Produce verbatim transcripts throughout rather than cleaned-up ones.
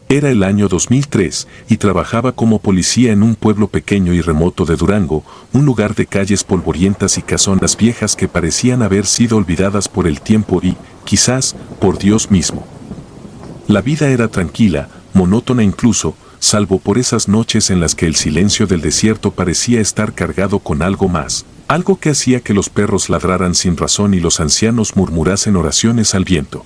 Era el año dos mil tres y trabajaba como policía en un pueblo pequeño y remoto de Durango, un lugar de calles polvorientas y casonas viejas que parecían haber sido olvidadas por el tiempo y, quizás, por Dios mismo. La vida era tranquila, monótona incluso, salvo por esas noches en las que el silencio del desierto parecía estar cargado con algo más, algo que hacía que los perros ladraran sin razón y los ancianos murmurasen oraciones al viento.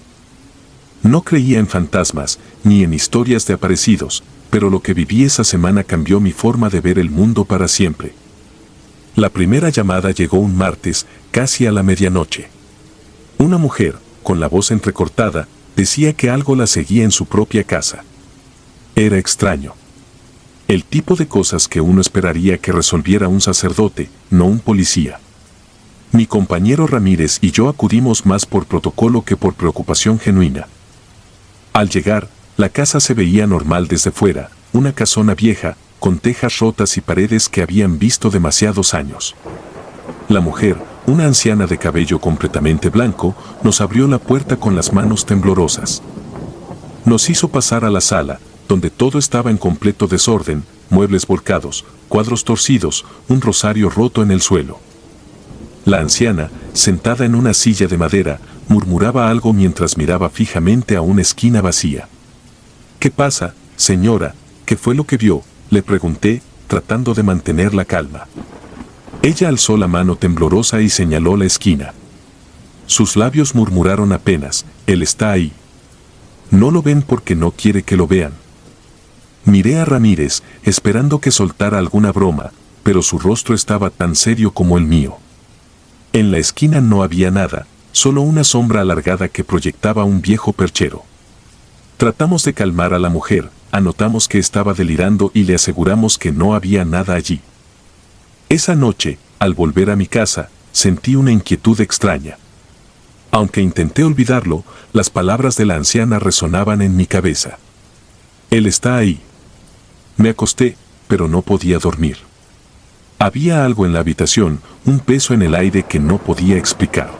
No creía en fantasmas, ni en historias de aparecidos, pero lo que viví esa semana cambió mi forma de ver el mundo para siempre. La primera llamada llegó un martes, casi a la medianoche. Una mujer, con la voz entrecortada, decía que algo la seguía en su propia casa. Era extraño. El tipo de cosas que uno esperaría que resolviera un sacerdote, no un policía. Mi compañero Ramírez y yo acudimos más por protocolo que por preocupación genuina. Al llegar, la casa se veía normal desde fuera, una casona vieja, con tejas rotas y paredes que habían visto demasiados años. La mujer, una anciana de cabello completamente blanco, nos abrió la puerta con las manos temblorosas. Nos hizo pasar a la sala, donde todo estaba en completo desorden, muebles volcados, cuadros torcidos, un rosario roto en el suelo. La anciana, sentada en una silla de madera, murmuraba algo mientras miraba fijamente a una esquina vacía. «¿Qué pasa, señora? ¿Qué fue lo que vio?», le pregunté, tratando de mantener la calma. Ella alzó la mano temblorosa y señaló la esquina. Sus labios murmuraron apenas: «Él está ahí». «No lo ven porque no quiere que lo vean». Miré a Ramírez, esperando que soltara alguna broma, pero su rostro estaba tan serio como el mío. En la esquina no había nada, solo una sombra alargada que proyectaba un viejo perchero. Tratamos de calmar a la mujer, anotamos que estaba delirando y le aseguramos que no había nada allí. Esa noche, al volver a mi casa, sentí una inquietud extraña. Aunque intenté olvidarlo, las palabras de la anciana resonaban en mi cabeza. «Él está ahí». Me acosté, pero no podía dormir. Había algo en la habitación, un peso en el aire que no podía explicar.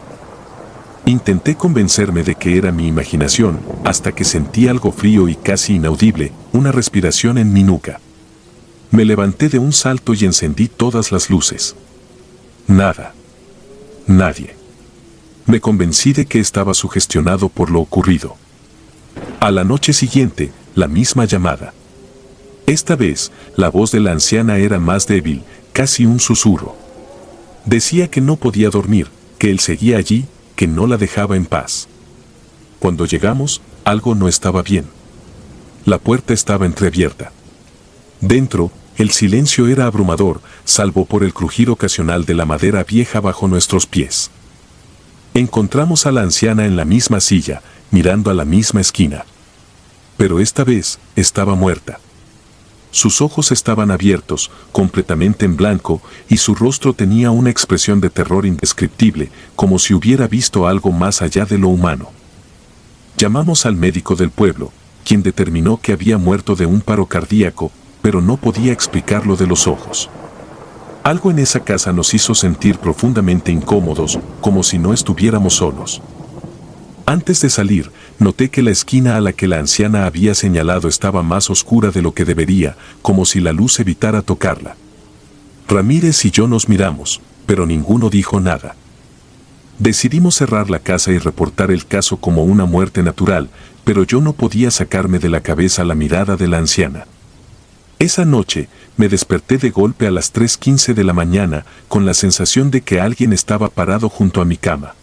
Intenté convencerme de que era mi imaginación, hasta que sentí algo frío y casi inaudible, una respiración en mi nuca. Me levanté de un salto y encendí todas las luces. Nada. Nadie. Me convencí de que estaba sugestionado por lo ocurrido. A la noche siguiente, la misma llamada. Esta vez, la voz de la anciana era más débil, casi un susurro. Decía que no podía dormir, que él seguía allí, que no la dejaba en paz. Cuando llegamos, algo no estaba bien. La puerta estaba entreabierta. Dentro, el silencio era abrumador, salvo por el crujir ocasional de la madera vieja bajo nuestros pies. Encontramos a la anciana en la misma silla, mirando a la misma esquina. Pero esta vez, estaba muerta. Sus ojos estaban abiertos, completamente en blanco, y su rostro tenía una expresión de terror indescriptible, como si hubiera visto algo más allá de lo humano. Llamamos al médico del pueblo, quien determinó que había muerto de un paro cardíaco, pero no podía explicar lo de los ojos. Algo en esa casa nos hizo sentir profundamente incómodos, como si no estuviéramos solos. Antes de salir, noté que la esquina a la que la anciana había señalado estaba más oscura de lo que debería, como si la luz evitara tocarla. Ramírez y yo nos miramos, pero ninguno dijo nada. Decidimos cerrar la casa y reportar el caso como una muerte natural, pero yo no podía sacarme de la cabeza la mirada de la anciana. Esa noche, me desperté de golpe a las tres quince de la mañana, con la sensación de que alguien estaba parado junto a mi cama.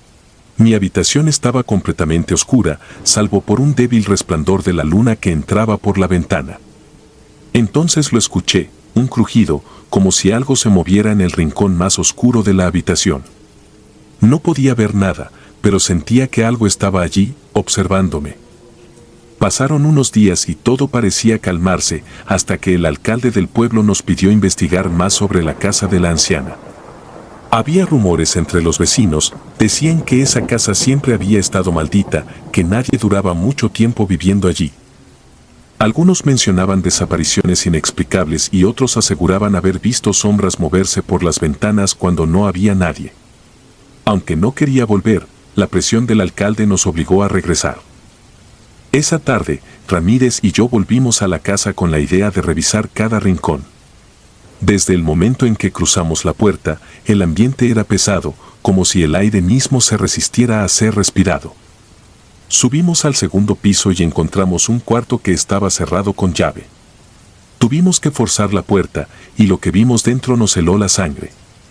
Mi habitación estaba completamente oscura, salvo por un débil resplandor de la luna que entraba por la ventana. Entonces lo escuché, un crujido, como si algo se moviera en el rincón más oscuro de la habitación. No podía ver nada, pero sentía que algo estaba allí, observándome. Pasaron unos días y todo parecía calmarse, hasta que el alcalde del pueblo nos pidió investigar más sobre la casa de la anciana. Había rumores entre los vecinos, decían que esa casa siempre había estado maldita, que nadie duraba mucho tiempo viviendo allí. Algunos mencionaban desapariciones inexplicables y otros aseguraban haber visto sombras moverse por las ventanas cuando no había nadie. Aunque no quería volver, la presión del alcalde nos obligó a regresar. Esa tarde, Ramírez y yo volvimos a la casa con la idea de revisar cada rincón. Desde el momento en que cruzamos la puerta, el ambiente era pesado, como si el aire mismo se resistiera a ser respirado. Subimos al segundo piso y encontramos un cuarto que estaba cerrado con llave. Tuvimos que forzar la puerta, y lo que vimos dentro nos heló la sangre.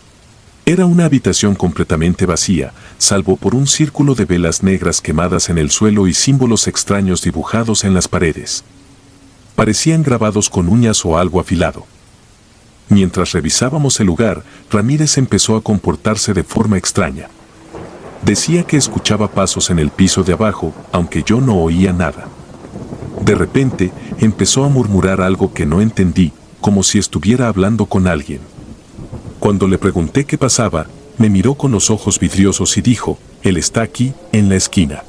Era una habitación completamente vacía, salvo por un círculo de velas negras quemadas en el suelo y símbolos extraños dibujados en las paredes. Parecían grabados con uñas o algo afilado. Mientras revisábamos el lugar, Ramírez empezó a comportarse de forma extraña. Decía que escuchaba pasos en el piso de abajo, aunque yo no oía nada. De repente, empezó a murmurar algo que no entendí, como si estuviera hablando con alguien. Cuando le pregunté qué pasaba, me miró con los ojos vidriosos y dijo, «Él está aquí, en la esquina».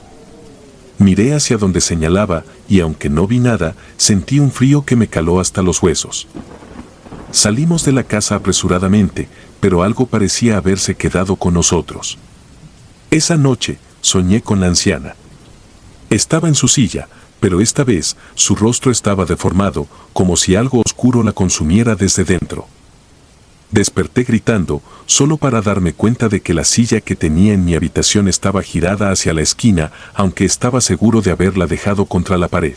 Miré hacia donde señalaba, y aunque no vi nada, sentí un frío que me caló hasta los huesos. Salimos de la casa apresuradamente, pero algo parecía haberse quedado con nosotros. Esa noche, soñé con la anciana. Estaba en su silla, pero esta vez, su rostro estaba deformado, como si algo oscuro la consumiera desde dentro. Desperté gritando, solo para darme cuenta de que la silla que tenía en mi habitación estaba girada hacia la esquina, aunque estaba seguro de haberla dejado contra la pared.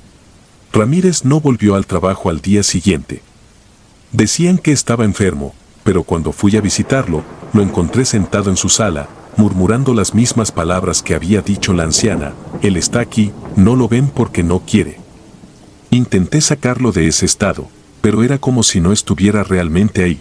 Ramírez no volvió al trabajo al día siguiente. Decían que estaba enfermo, pero cuando fui a visitarlo, lo encontré sentado en su sala, murmurando las mismas palabras que había dicho la anciana, «Él está aquí, no lo ven porque no quiere». Intenté sacarlo de ese estado, pero era como si no estuviera realmente ahí.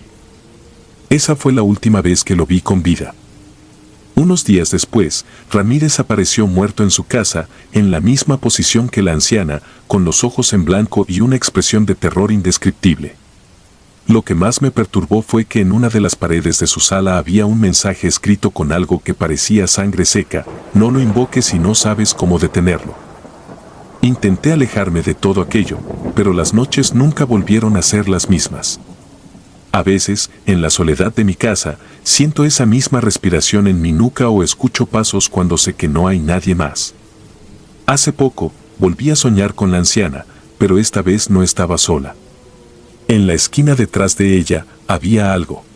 Esa fue la última vez que lo vi con vida. Unos días después, Ramírez apareció muerto en su casa, en la misma posición que la anciana, con los ojos en blanco y una expresión de terror indescriptible. Lo que más me perturbó fue que en una de las paredes de su sala había un mensaje escrito con algo que parecía sangre seca, «No lo invoques si no sabes cómo detenerlo». Intenté alejarme de todo aquello, pero las noches nunca volvieron a ser las mismas. A veces, en la soledad de mi casa, siento esa misma respiración en mi nuca o escucho pasos cuando sé que no hay nadie más. Hace poco, volví a soñar con la anciana, pero esta vez no estaba sola. En la esquina detrás de ella, había algo.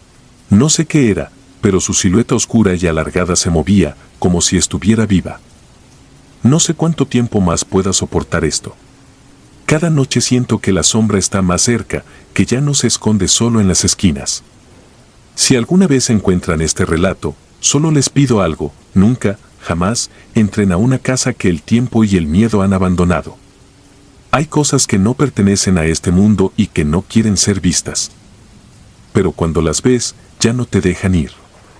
No sé qué era, pero su silueta oscura y alargada se movía, como si estuviera viva. No sé cuánto tiempo más pueda soportar esto. Cada noche siento que la sombra está más cerca, que ya no se esconde solo en las esquinas. Si alguna vez encuentran este relato, solo les pido algo, nunca, jamás, entren a una casa que el tiempo y el miedo han abandonado. Hay cosas que no pertenecen a este mundo y que no quieren ser vistas. Pero cuando las ves, ya no te dejan ir.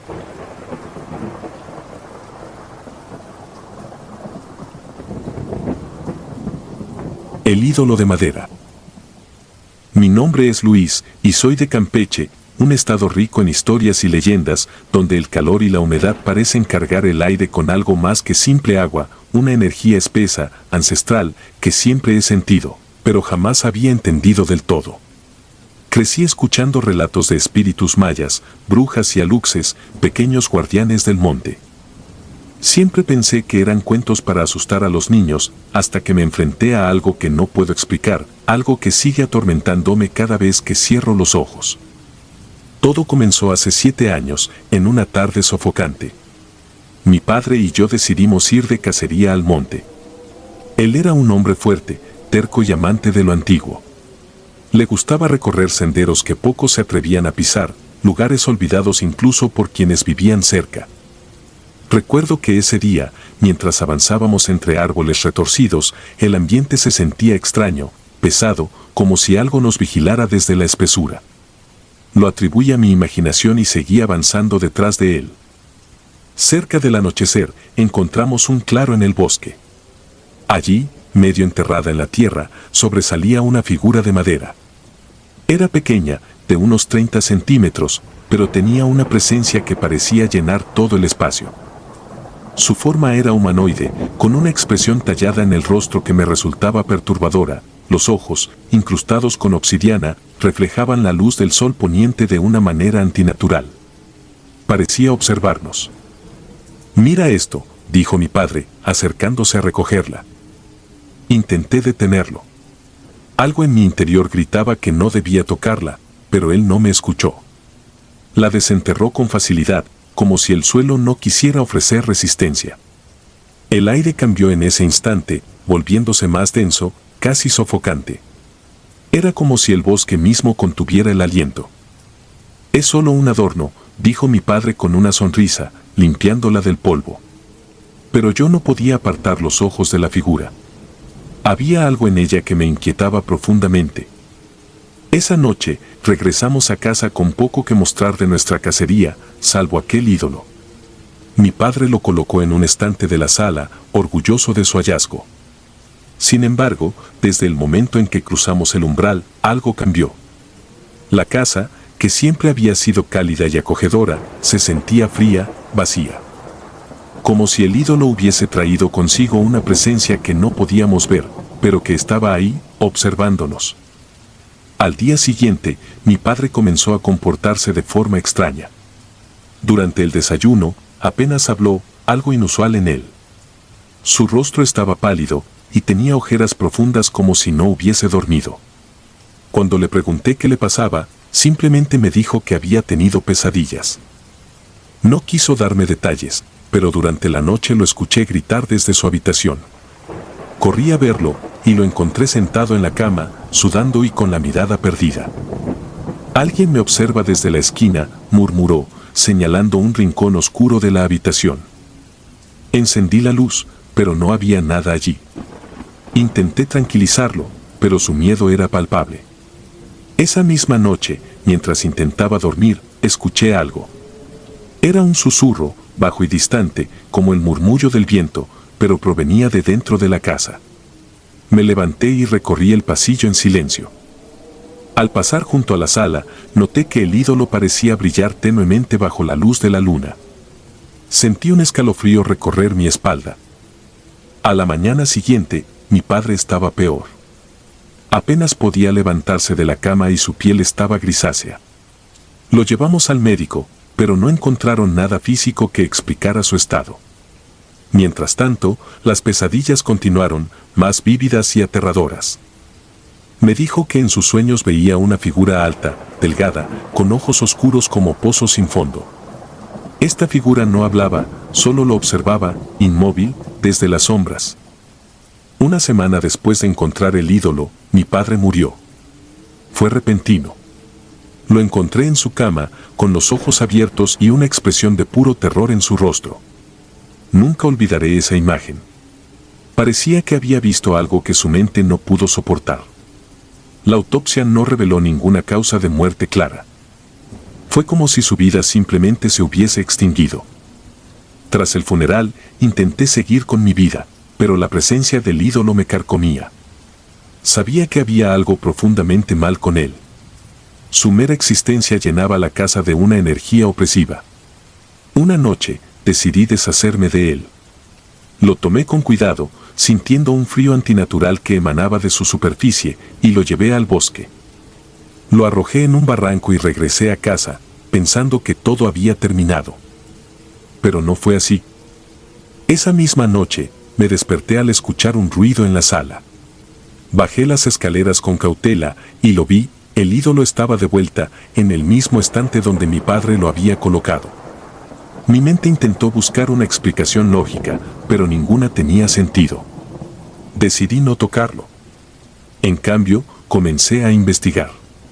El ídolo de madera. Mi nombre es Luis, y soy de Campeche, un estado rico en historias y leyendas, donde el calor y la humedad parecen cargar el aire con algo más que simple agua, una energía espesa, ancestral, que siempre he sentido, pero jamás había entendido del todo. Crecí escuchando relatos de espíritus mayas, brujas y aluxes, pequeños guardianes del monte. Siempre pensé que eran cuentos para asustar a los niños, hasta que me enfrenté a algo que no puedo explicar, algo que sigue atormentándome cada vez que cierro los ojos. Todo comenzó hace siete años, en una tarde sofocante. Mi padre y yo decidimos ir de cacería al monte. Él era un hombre fuerte, terco y amante de lo antiguo. Le gustaba recorrer senderos que pocos se atrevían a pisar, lugares olvidados incluso por quienes vivían cerca. Recuerdo que ese día, mientras avanzábamos entre árboles retorcidos, el ambiente se sentía extraño, pesado, como si algo nos vigilara desde la espesura. Lo atribuí a mi imaginación y seguí avanzando detrás de él. Cerca del anochecer, encontramos un claro en el bosque. Allí, medio enterrada en la tierra, sobresalía una figura de madera. Era pequeña, de unos treinta centímetros, pero tenía una presencia que parecía llenar todo el espacio. Su forma era humanoide, con una expresión tallada en el rostro que me resultaba perturbadora. Los ojos, incrustados con obsidiana, reflejaban la luz del sol poniente de una manera antinatural. Parecía observarnos. «Mira esto», dijo mi padre, acercándose a recogerla. Intenté detenerlo. Algo en mi interior gritaba que no debía tocarla, pero él no me escuchó. La desenterró con facilidad, como si el suelo no quisiera ofrecer resistencia. El aire cambió en ese instante, volviéndose más denso, casi sofocante. Era como si el bosque mismo contuviera el aliento. «Es solo un adorno», dijo mi padre con una sonrisa, limpiándola del polvo. Pero yo no podía apartar los ojos de la figura. Había algo en ella que me inquietaba profundamente. Esa noche, regresamos a casa con poco que mostrar de nuestra cacería, salvo aquel ídolo. Mi padre lo colocó en un estante de la sala, orgulloso de su hallazgo. Sin embargo, desde el momento en que cruzamos el umbral, algo cambió. La casa, que siempre había sido cálida y acogedora, se sentía fría, vacía. Como si el ídolo hubiese traído consigo una presencia que no podíamos ver, pero que estaba ahí, observándonos. Al día siguiente, mi padre comenzó a comportarse de forma extraña. Durante el desayuno, apenas habló, algo inusual en él. Su rostro estaba pálido, y tenía ojeras profundas como si no hubiese dormido. Cuando le pregunté qué le pasaba, simplemente me dijo que había tenido pesadillas. No quiso darme detalles, pero durante la noche lo escuché gritar desde su habitación. Corrí a verlo, y lo encontré sentado en la cama, sudando y con la mirada perdida. «Alguien me observa desde la esquina», murmuró, señalando un rincón oscuro de la habitación. Encendí la luz, pero no había nada allí. Intenté tranquilizarlo, pero su miedo era palpable. Esa misma noche, mientras intentaba dormir, escuché algo. Era un susurro, bajo y distante, como el murmullo del viento, pero provenía de dentro de la casa. Me levanté y recorrí el pasillo en silencio. Al pasar junto a la sala, noté que el ídolo parecía brillar tenuemente bajo la luz de la luna. Sentí un escalofrío recorrer mi espalda. A la mañana siguiente, mi padre estaba peor. Apenas podía levantarse de la cama y su piel estaba grisácea. Lo llevamos al médico, pero no encontraron nada físico que explicara su estado. Mientras tanto, las pesadillas continuaron, más vívidas y aterradoras. Me dijo que en sus sueños veía una figura alta, delgada, con ojos oscuros como pozos sin fondo. Esta figura no hablaba, solo lo observaba, inmóvil, desde las sombras. Una semana después de encontrar el ídolo, mi padre murió. Fue repentino. Lo encontré en su cama, con los ojos abiertos y una expresión de puro terror en su rostro. Nunca olvidaré esa imagen. Parecía que había visto algo que su mente no pudo soportar. La autopsia no reveló ninguna causa de muerte clara. Fue como si su vida simplemente se hubiese extinguido. Tras el funeral, intenté seguir con mi vida, pero la presencia del ídolo me carcomía. Sabía que había algo profundamente mal con él. Su mera existencia llenaba la casa de una energía opresiva. Una noche, decidí deshacerme de él. Lo tomé con cuidado, sintiendo un frío antinatural que emanaba de su superficie, y lo llevé al bosque. Lo arrojé en un barranco y regresé a casa, pensando que todo había terminado. Pero no fue así. Esa misma noche, me desperté al escuchar un ruido en la sala. Bajé las escaleras con cautela, y lo vi, el ídolo estaba de vuelta, en el mismo estante donde mi padre lo había colocado. Mi mente intentó buscar una explicación lógica, pero ninguna tenía sentido. Decidí no tocarlo. En cambio, comencé a investigar.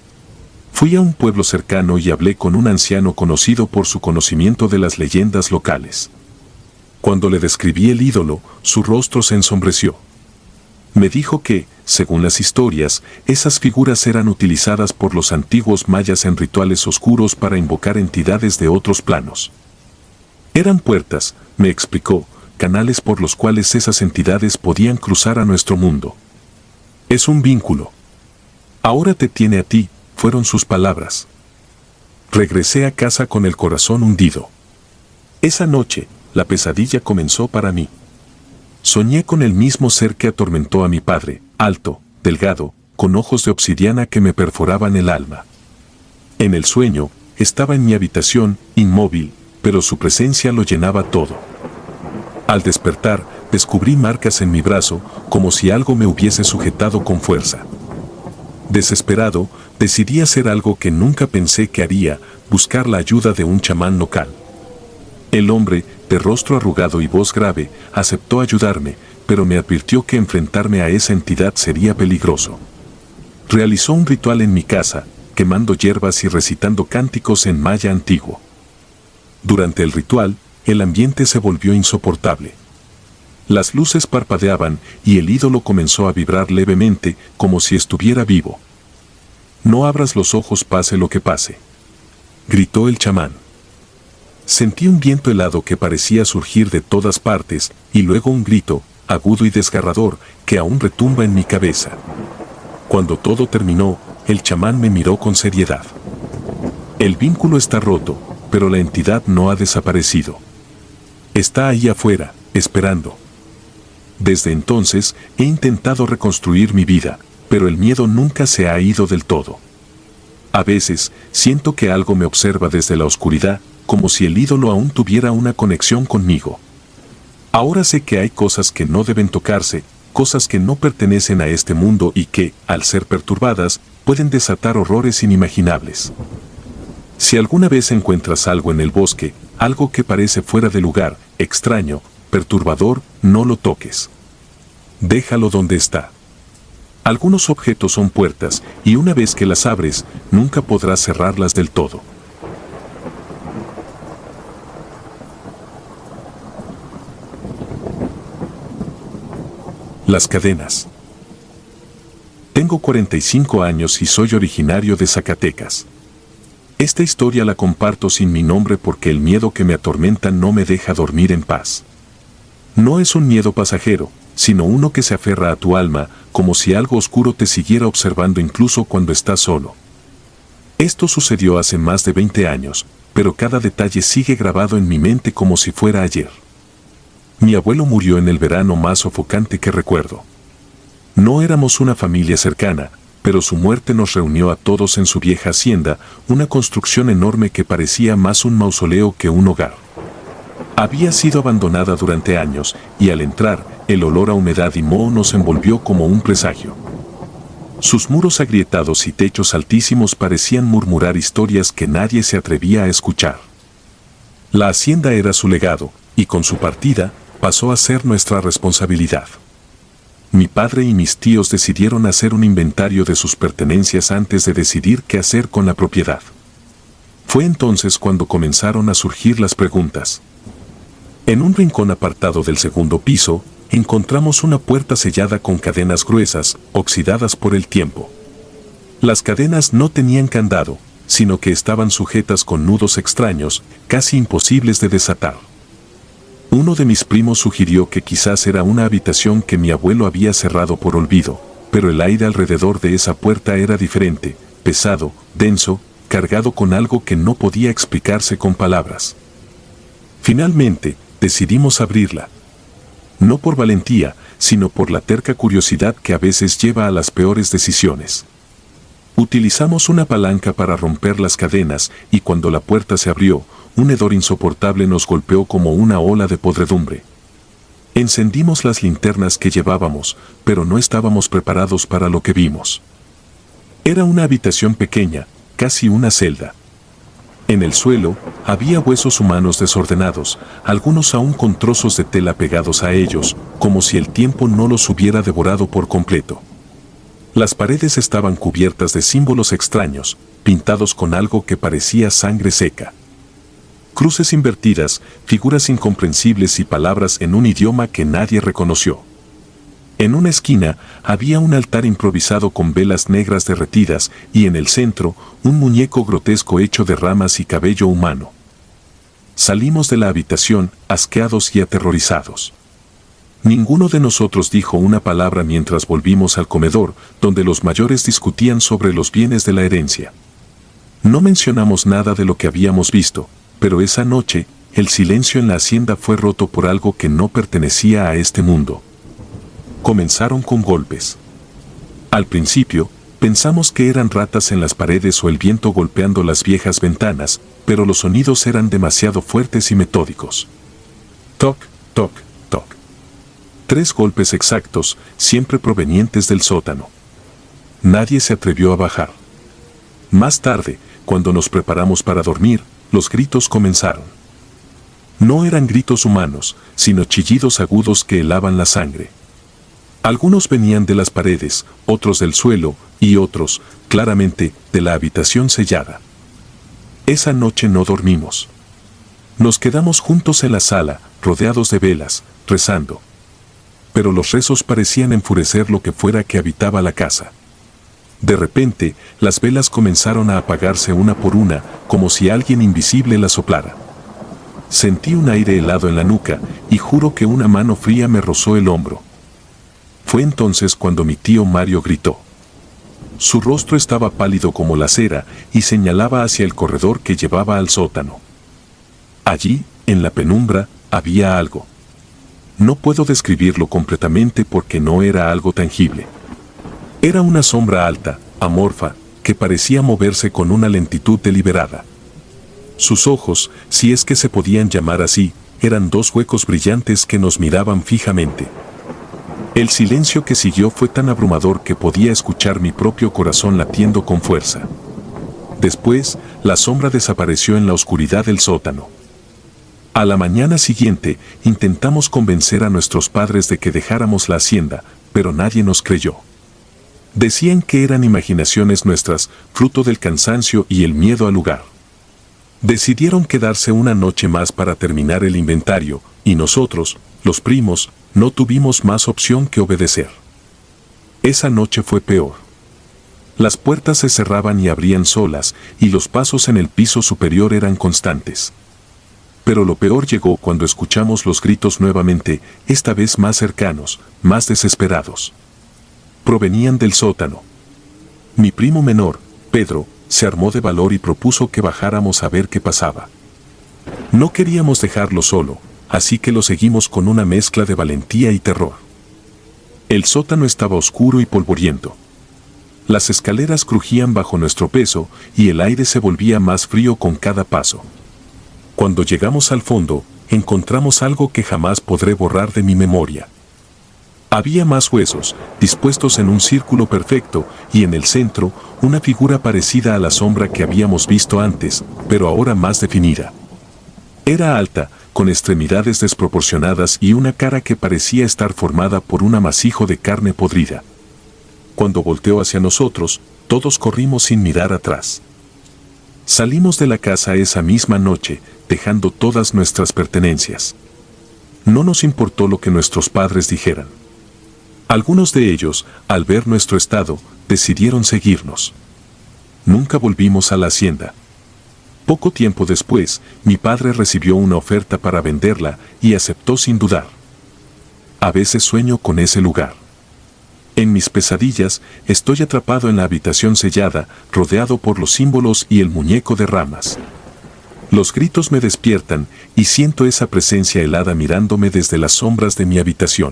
Fui a un pueblo cercano y hablé con un anciano conocido por su conocimiento de las leyendas locales. Cuando le describí el ídolo, su rostro se ensombreció. Me dijo que, según las historias, esas figuras eran utilizadas por los antiguos mayas en rituales oscuros para invocar entidades de otros planos. Eran puertas, me explicó, canales por los cuales esas entidades podían cruzar a nuestro mundo. Es un vínculo. Ahora te tiene a ti, fueron sus palabras. Regresé a casa con el corazón hundido. Esa noche, la pesadilla comenzó para mí. Soñé con el mismo ser que atormentó a mi padre, alto, delgado, con ojos de obsidiana que me perforaban el alma. En el sueño, estaba en mi habitación, inmóvil, pero su presencia lo llenaba todo. Al despertar, descubrí marcas en mi brazo, como si algo me hubiese sujetado con fuerza. Desesperado, decidí hacer algo que nunca pensé que haría, buscar la ayuda de un chamán local. El hombre, de rostro arrugado y voz grave, aceptó ayudarme, pero me advirtió que enfrentarme a esa entidad sería peligroso. Realizó un ritual en mi casa, quemando hierbas y recitando cánticos en maya antiguo. Durante el ritual, el ambiente se volvió insoportable. Las luces parpadeaban y el ídolo comenzó a vibrar levemente, como si estuviera vivo. «No abras los ojos pase lo que pase», gritó el chamán. Sentí un viento helado que parecía surgir de todas partes, y luego un grito, agudo y desgarrador, que aún retumba en mi cabeza. Cuando todo terminó, el chamán me miró con seriedad. «El vínculo está roto, pero la entidad no ha desaparecido. Está ahí afuera, esperando». Desde entonces, he intentado reconstruir mi vida, pero el miedo nunca se ha ido del todo. A veces, siento que algo me observa desde la oscuridad, como si el ídolo aún tuviera una conexión conmigo. Ahora sé que hay cosas que no deben tocarse, cosas que no pertenecen a este mundo y que, al ser perturbadas, pueden desatar horrores inimaginables. Si alguna vez encuentras algo en el bosque, algo que parece fuera de lugar, extraño, perturbador, no lo toques. Déjalo donde está. Algunos objetos son puertas, y una vez que las abres, nunca podrás cerrarlas del todo. Las cadenas. Tengo cuarenta y cinco años y soy originario de Zacatecas. Esta historia la comparto sin mi nombre porque el miedo que me atormenta no me deja dormir en paz. No es un miedo pasajero, sino uno que se aferra a tu alma, como si algo oscuro te siguiera observando incluso cuando estás solo. Esto sucedió hace más de veinte años, pero cada detalle sigue grabado en mi mente como si fuera ayer. Mi abuelo murió en el verano más sofocante que recuerdo. No éramos una familia cercana, pero su muerte nos reunió a todos en su vieja hacienda, una construcción enorme que parecía más un mausoleo que un hogar. Había sido abandonada durante años, y al entrar, el olor a humedad y moho nos envolvió como un presagio. Sus muros agrietados y techos altísimos parecían murmurar historias que nadie se atrevía a escuchar. La hacienda era su legado, y con su partida, pasó a ser nuestra responsabilidad. Mi padre y mis tíos decidieron hacer un inventario de sus pertenencias antes de decidir qué hacer con la propiedad. Fue entonces cuando comenzaron a surgir las preguntas. En un rincón apartado del segundo piso, encontramos una puerta sellada con cadenas gruesas, oxidadas por el tiempo. Las cadenas no tenían candado, sino que estaban sujetas con nudos extraños, casi imposibles de desatar. Uno de mis primos sugirió que quizás era una habitación que mi abuelo había cerrado por olvido, pero el aire alrededor de esa puerta era diferente, pesado, denso, cargado con algo que no podía explicarse con palabras. Finalmente, decidimos abrirla. No por valentía, sino por la terca curiosidad que a veces lleva a las peores decisiones. Utilizamos una palanca para romper las cadenas y cuando la puerta se abrió, un hedor insoportable nos golpeó como una ola de podredumbre. Encendimos las linternas que llevábamos, pero no estábamos preparados para lo que vimos. Era una habitación pequeña, casi una celda. En el suelo, había huesos humanos desordenados, algunos aún con trozos de tela pegados a ellos, como si el tiempo no los hubiera devorado por completo. Las paredes estaban cubiertas de símbolos extraños, pintados con algo que parecía sangre seca. Cruces invertidas, figuras incomprensibles y palabras en un idioma que nadie reconoció. En una esquina había un altar improvisado con velas negras derretidas y en el centro un muñeco grotesco hecho de ramas y cabello humano. Salimos de la habitación, asqueados y aterrorizados. Ninguno de nosotros dijo una palabra mientras volvimos al comedor, donde los mayores discutían sobre los bienes de la herencia. No mencionamos nada de lo que habíamos visto, pero esa noche, el silencio en la hacienda fue roto por algo que no pertenecía a este mundo. Comenzaron con golpes. Al principio, pensamos que eran ratas en las paredes o el viento golpeando las viejas ventanas, pero los sonidos eran demasiado fuertes y metódicos. Toc, toc, toc. Tres golpes exactos, siempre provenientes del sótano. Nadie se atrevió a bajar. Más tarde, cuando nos preparamos para dormir, los gritos comenzaron. No eran gritos humanos, sino chillidos agudos que helaban la sangre. Algunos venían de las paredes, otros del suelo, y otros, claramente, de la habitación sellada. Esa noche no dormimos. Nos quedamos juntos en la sala, rodeados de velas, rezando. Pero los rezos parecían enfurecer lo que fuera que habitaba la casa. De repente, las velas comenzaron a apagarse una por una, como si alguien invisible las soplara. Sentí un aire helado en la nuca, y juro que una mano fría me rozó el hombro. Fue entonces cuando mi tío Mario gritó. Su rostro estaba pálido como la cera, y señalaba hacia el corredor que llevaba al sótano. Allí, en la penumbra, había algo. No puedo describirlo completamente porque no era algo tangible. Era una sombra alta, amorfa, que parecía moverse con una lentitud deliberada. Sus ojos, si es que se podían llamar así, eran dos huecos brillantes que nos miraban fijamente. El silencio que siguió fue tan abrumador que podía escuchar mi propio corazón latiendo con fuerza. Después, la sombra desapareció en la oscuridad del sótano. A la mañana siguiente, intentamos convencer a nuestros padres de que dejáramos la hacienda, pero nadie nos creyó. Decían que eran imaginaciones nuestras, fruto del cansancio y el miedo al lugar. Decidieron quedarse una noche más para terminar el inventario, y nosotros, los primos, no tuvimos más opción que obedecer. Esa noche fue peor. Las puertas se cerraban y abrían solas, y los pasos en el piso superior eran constantes. Pero lo peor llegó cuando escuchamos los gritos nuevamente, esta vez más cercanos, más desesperados. Provenían del sótano. Mi primo menor, Pedro, se armó de valor y propuso que bajáramos a ver qué pasaba. No queríamos dejarlo solo, así que lo seguimos con una mezcla de valentía y terror. El sótano estaba oscuro y polvoriento. Las escaleras crujían bajo nuestro peso y el aire se volvía más frío con cada paso. Cuando llegamos al fondo, encontramos algo que jamás podré borrar de mi memoria. Había más huesos, dispuestos en un círculo perfecto, y en el centro, una figura parecida a la sombra que habíamos visto antes, pero ahora más definida. Era alta, con extremidades desproporcionadas y una cara que parecía estar formada por un amasijo de carne podrida. Cuando volteó hacia nosotros, todos corrimos sin mirar atrás. Salimos de la casa esa misma noche, dejando todas nuestras pertenencias. No nos importó lo que nuestros padres dijeran. Algunos de ellos, al ver nuestro estado, decidieron seguirnos. Nunca volvimos a la hacienda. Poco tiempo después, mi padre recibió una oferta para venderla y aceptó sin dudar. A veces sueño con ese lugar. En mis pesadillas, estoy atrapado en la habitación sellada, rodeado por los símbolos y el muñeco de ramas. Los gritos me despiertan y siento esa presencia helada mirándome desde las sombras de mi habitación.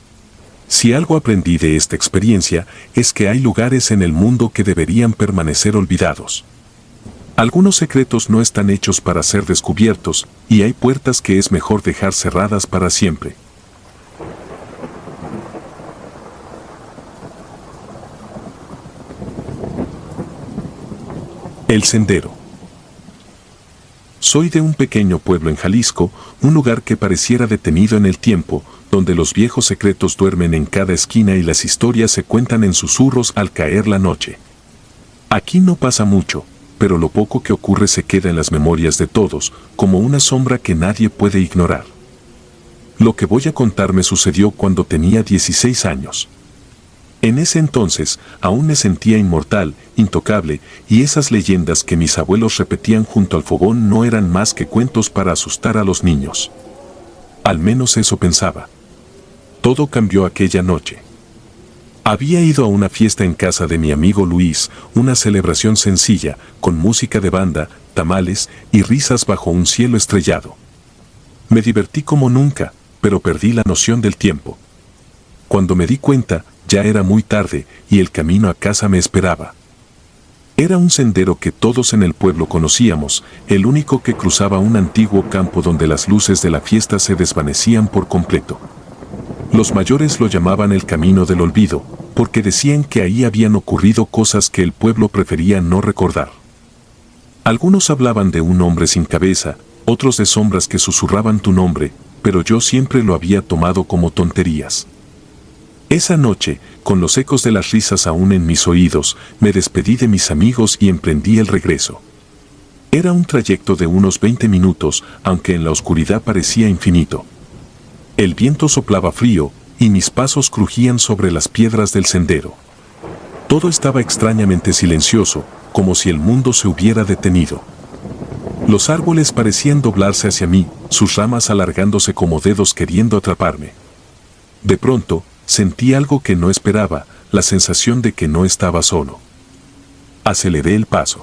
Si algo aprendí de esta experiencia, es que hay lugares en el mundo que deberían permanecer olvidados. Algunos secretos no están hechos para ser descubiertos, y hay puertas que es mejor dejar cerradas para siempre. El sendero. Soy de un pequeño pueblo en Jalisco, un lugar que pareciera detenido en el tiempo, donde los viejos secretos duermen en cada esquina y las historias se cuentan en susurros al caer la noche. Aquí no pasa mucho, pero lo poco que ocurre se queda en las memorias de todos, como una sombra que nadie puede ignorar. Lo que voy a contar me sucedió cuando tenía dieciséis años. En ese entonces, aún me sentía inmortal, intocable, y esas leyendas que mis abuelos repetían junto al fogón no eran más que cuentos para asustar a los niños. Al menos eso pensaba. Todo cambió aquella noche. Había ido a una fiesta en casa de mi amigo Luis, una celebración sencilla, con música de banda, tamales y risas bajo un cielo estrellado. Me divertí como nunca, pero perdí la noción del tiempo. Cuando me di cuenta, ya era muy tarde y el camino a casa me esperaba. Era un sendero que todos en el pueblo conocíamos, el único que cruzaba un antiguo campo donde las luces de la fiesta se desvanecían por completo. Los mayores lo llamaban el camino del olvido, porque decían que ahí habían ocurrido cosas que el pueblo prefería no recordar. Algunos hablaban de un hombre sin cabeza, otros de sombras que susurraban tu nombre, pero yo siempre lo había tomado como tonterías. Esa noche, con los ecos de las risas aún en mis oídos, me despedí de mis amigos y emprendí el regreso. Era un trayecto de unos veinte minutos, aunque en la oscuridad parecía infinito. El viento soplaba frío, y mis pasos crujían sobre las piedras del sendero. Todo estaba extrañamente silencioso, como si el mundo se hubiera detenido. Los árboles parecían doblarse hacia mí, sus ramas alargándose como dedos queriendo atraparme. De pronto, sentí algo que no esperaba, la sensación de que no estaba solo. Aceleré el paso.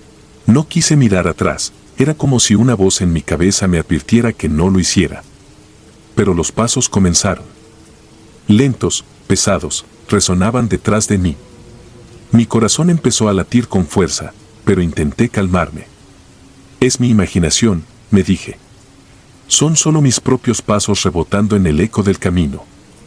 No quise mirar atrás, era como si una voz en mi cabeza me advirtiera que no lo hiciera. Pero los pasos comenzaron. Lentos, pesados, resonaban detrás de mí. Mi corazón empezó a latir con fuerza, pero intenté calmarme. Es mi imaginación, me dije. Son solo mis propios pasos rebotando en el eco del camino.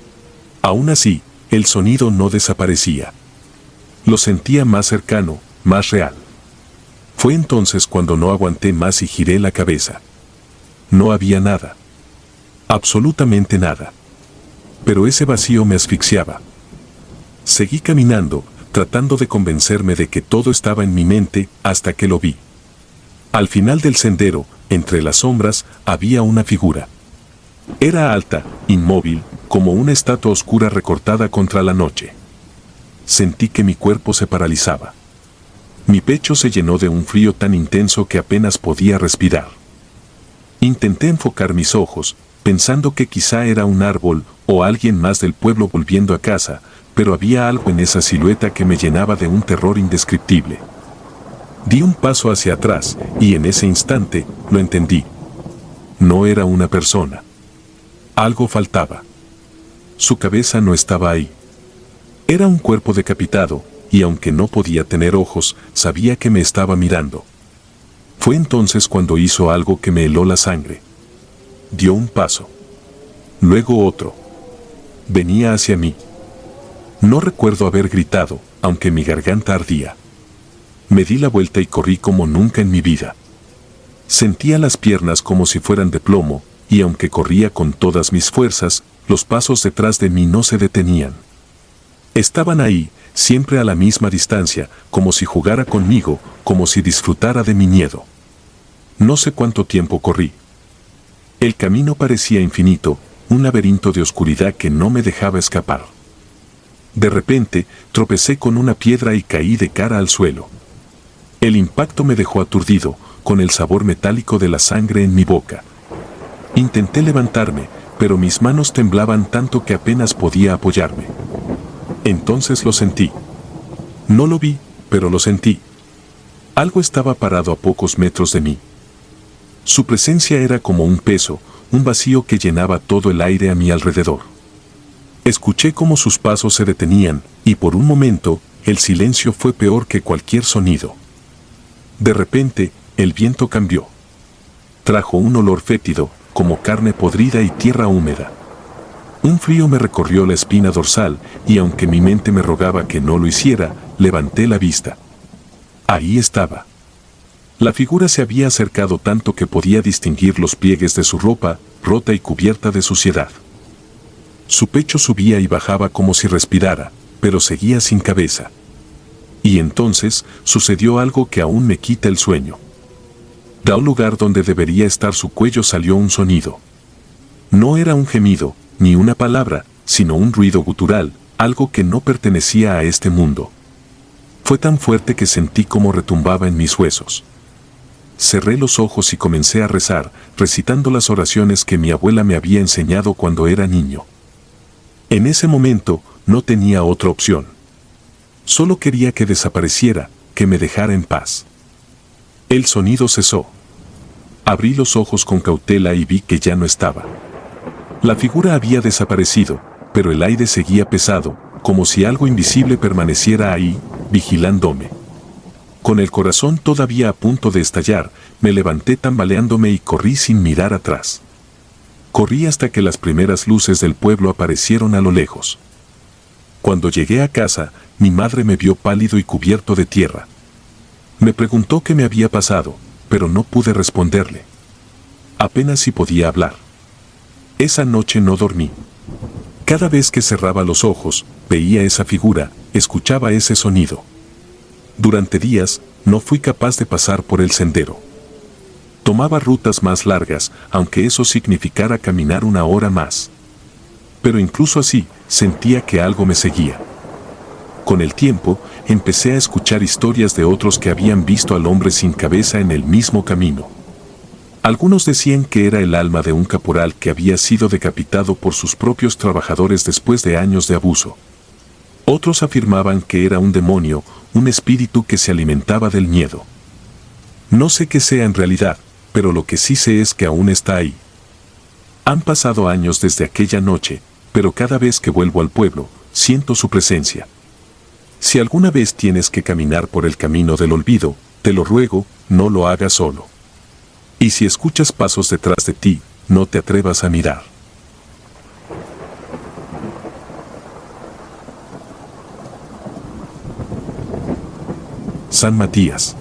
Aún así, el sonido no desaparecía. Lo sentía más cercano, más real. Fue entonces cuando no aguanté más y giré la cabeza. No había nada. Absolutamente nada. Pero ese vacío me asfixiaba. Seguí caminando, tratando de convencerme de que todo estaba en mi mente, hasta que lo vi. Al final del sendero, entre las sombras, había una figura. Era alta, inmóvil, como una estatua oscura recortada contra la noche. Sentí que mi cuerpo se paralizaba. Mi pecho se llenó de un frío tan intenso que apenas podía respirar. Intenté enfocar mis ojos, pensando que quizá era un árbol o alguien más del pueblo volviendo a casa, pero había algo en esa silueta que me llenaba de un terror indescriptible. Di un paso hacia atrás, y en ese instante, lo entendí. No era una persona. Algo faltaba. Su cabeza no estaba ahí. Era un cuerpo decapitado, y aunque no podía tener ojos, sabía que me estaba mirando. Fue entonces cuando hizo algo que me heló la sangre. Dio un paso. Luego otro. Venía hacia mí. No recuerdo haber gritado, aunque mi garganta ardía. Me di la vuelta y corrí como nunca en mi vida. Sentía las piernas como si fueran de plomo, y aunque corría con todas mis fuerzas, los pasos detrás de mí no se detenían. Estaban ahí, siempre a la misma distancia, como si jugara conmigo, como si disfrutara de mi miedo. No sé cuánto tiempo corrí. El camino parecía infinito, un laberinto de oscuridad que no me dejaba escapar. De repente, tropecé con una piedra y caí de cara al suelo. El impacto me dejó aturdido, con el sabor metálico de la sangre en mi boca. Intenté levantarme, pero mis manos temblaban tanto que apenas podía apoyarme. Entonces lo sentí. No lo vi, pero lo sentí. Algo estaba parado a pocos metros de mí. Su presencia era como un peso, un vacío que llenaba todo el aire a mi alrededor. Escuché cómo sus pasos se detenían, y por un momento, el silencio fue peor que cualquier sonido. De repente, el viento cambió. Trajo un olor fétido, como carne podrida y tierra húmeda. Un frío me recorrió la espina dorsal, y aunque mi mente me rogaba que no lo hiciera, levanté la vista. Ahí estaba. La figura se había acercado tanto que podía distinguir los pliegues de su ropa, rota y cubierta de suciedad. Su pecho subía y bajaba como si respirara, pero seguía sin cabeza. Y entonces, sucedió algo que aún me quita el sueño. De un lugar donde debería estar su cuello salió un sonido. No era un gemido, ni una palabra, sino un ruido gutural, algo que no pertenecía a este mundo. Fue tan fuerte que sentí como retumbaba en mis huesos. Cerré los ojos y comencé a rezar, recitando las oraciones que mi abuela me había enseñado cuando era niño. En ese momento, no tenía otra opción. Solo quería que desapareciera, que me dejara en paz. El sonido cesó. Abrí los ojos con cautela y vi que ya no estaba. La figura había desaparecido, pero el aire seguía pesado, como si algo invisible permaneciera ahí, vigilándome. Con el corazón todavía a punto de estallar, me levanté tambaleándome y corrí sin mirar atrás. Corrí hasta que las primeras luces del pueblo aparecieron a lo lejos. Cuando llegué a casa, mi madre me vio pálido y cubierto de tierra. Me preguntó qué me había pasado, pero no pude responderle. Apenas si podía hablar. Esa noche no dormí. Cada vez que cerraba los ojos, veía esa figura, escuchaba ese sonido. Durante días, no fui capaz de pasar por el sendero. Tomaba rutas más largas, aunque eso significara caminar una hora más. Pero incluso así, sentía que algo me seguía. Con el tiempo, empecé a escuchar historias de otros que habían visto al hombre sin cabeza en el mismo camino. Algunos decían que era el alma de un caporal que había sido decapitado por sus propios trabajadores después de años de abuso. Otros afirmaban que era un demonio, un espíritu que se alimentaba del miedo. No sé qué sea en realidad, pero lo que sí sé es que aún está ahí. Han pasado años desde aquella noche, pero cada vez que vuelvo al pueblo, siento su presencia. Si alguna vez tienes que caminar por el camino del olvido, te lo ruego, no lo hagas solo. Y si escuchas pasos detrás de ti, no te atrevas a mirar. San Matías.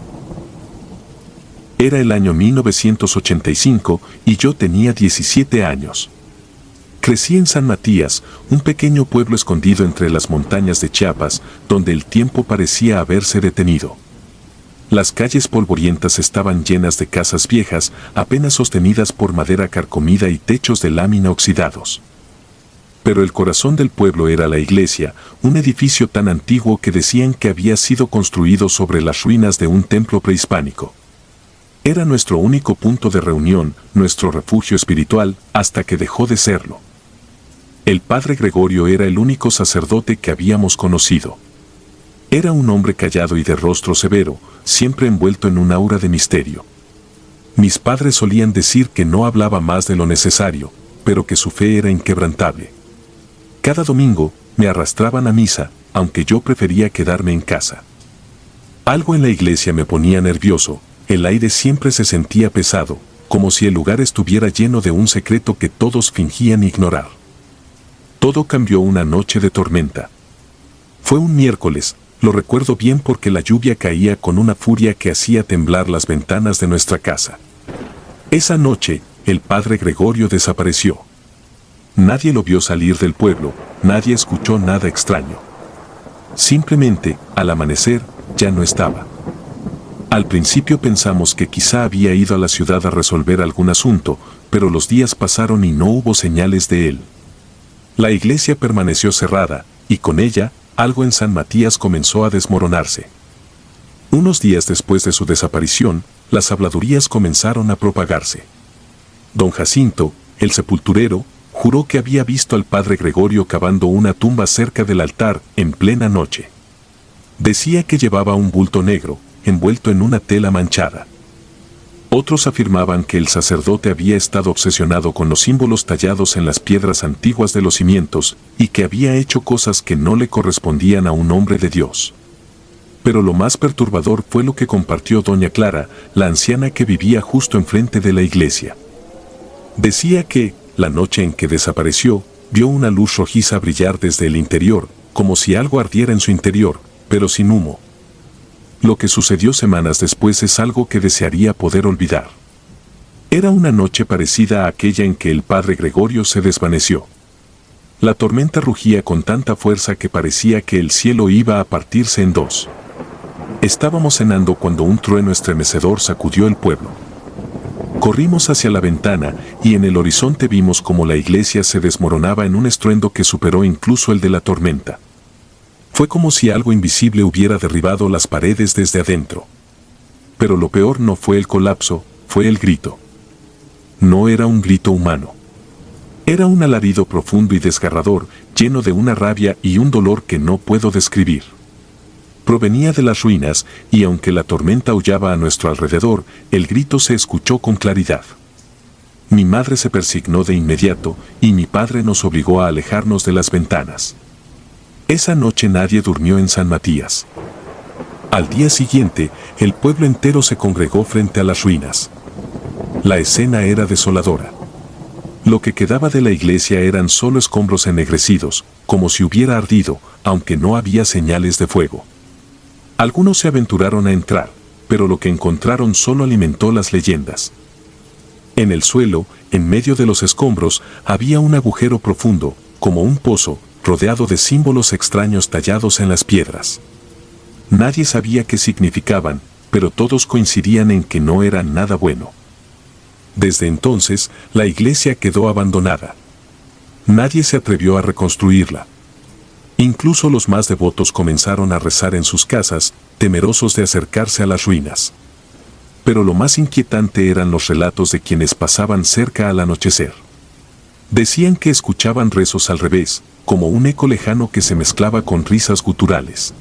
Era el año mil novecientos ochenta y cinco y yo tenía diecisiete años. Crecí en San Matías, un pequeño pueblo escondido entre las montañas de Chiapas, donde el tiempo parecía haberse detenido. Las calles polvorientas estaban llenas de casas viejas, apenas sostenidas por madera carcomida y techos de lámina oxidados. Pero el corazón del pueblo era la iglesia, un edificio tan antiguo que decían que había sido construido sobre las ruinas de un templo prehispánico. Era nuestro único punto de reunión, nuestro refugio espiritual, hasta que dejó de serlo. El padre Gregorio era el único sacerdote que habíamos conocido. Era un hombre callado y de rostro severo, siempre envuelto en un aura de misterio. Mis padres solían decir que no hablaba más de lo necesario, pero que su fe era inquebrantable. Cada domingo, me arrastraban a misa, aunque yo prefería quedarme en casa. Algo en la iglesia me ponía nervioso, el aire siempre se sentía pesado, como si el lugar estuviera lleno de un secreto que todos fingían ignorar. Todo cambió una noche de tormenta. Fue un miércoles, lo recuerdo bien porque la lluvia caía con una furia que hacía temblar las ventanas de nuestra casa. Esa noche, el padre Gregorio desapareció. Nadie lo vio salir del pueblo, nadie escuchó nada extraño. Simplemente, al amanecer, ya no estaba. Al principio pensamos que quizá había ido a la ciudad a resolver algún asunto, pero los días pasaron y no hubo señales de él. La iglesia permaneció cerrada, y con ella, algo en San Matías comenzó a desmoronarse. Unos días después de su desaparición, las habladurías comenzaron a propagarse. Don Jacinto, el sepulturero, juró que había visto al padre Gregorio cavando una tumba cerca del altar en plena noche. Decía que llevaba un bulto negro, envuelto en una tela manchada. Otros afirmaban que el sacerdote había estado obsesionado con los símbolos tallados en las piedras antiguas de los cimientos y que había hecho cosas que no le correspondían a un hombre de Dios. Pero lo más perturbador fue lo que compartió doña Clara, la anciana que vivía justo enfrente de la iglesia. Decía que, la noche en que desapareció, vio una luz rojiza brillar desde el interior, como si algo ardiera en su interior, pero sin humo. Lo que sucedió semanas después es algo que desearía poder olvidar. Era una noche parecida a aquella en que el padre Gregorio se desvaneció. La tormenta rugía con tanta fuerza que parecía que el cielo iba a partirse en dos. Estábamos cenando cuando un trueno estremecedor sacudió el pueblo. Corrimos hacia la ventana y en el horizonte vimos como la iglesia se desmoronaba en un estruendo que superó incluso el de la tormenta. Fue como si algo invisible hubiera derribado las paredes desde adentro. Pero lo peor no fue el colapso, fue el grito. No era un grito humano. Era un alarido profundo y desgarrador, lleno de una rabia y un dolor que no puedo describir. Provenía de las ruinas, y aunque la tormenta aullaba a nuestro alrededor, el grito se escuchó con claridad. Mi madre se persignó de inmediato, y mi padre nos obligó a alejarnos de las ventanas. Esa noche nadie durmió en San Matías. Al día siguiente, el pueblo entero se congregó frente a las ruinas. La escena era desoladora. Lo que quedaba de la iglesia eran solo escombros ennegrecidos, como si hubiera ardido, aunque no había señales de fuego. Algunos se aventuraron a entrar, pero lo que encontraron solo alimentó las leyendas. En el suelo, en medio de los escombros, había un agujero profundo, como un pozo, rodeado de símbolos extraños tallados en las piedras. Nadie sabía qué significaban, pero todos coincidían en que no eran nada bueno. Desde entonces, la iglesia quedó abandonada. Nadie se atrevió a reconstruirla. Incluso los más devotos comenzaron a rezar en sus casas, temerosos de acercarse a las ruinas. Pero lo más inquietante eran los relatos de quienes pasaban cerca al anochecer. Decían que escuchaban rezos al revés, como un eco lejano que se mezclaba con risas guturales.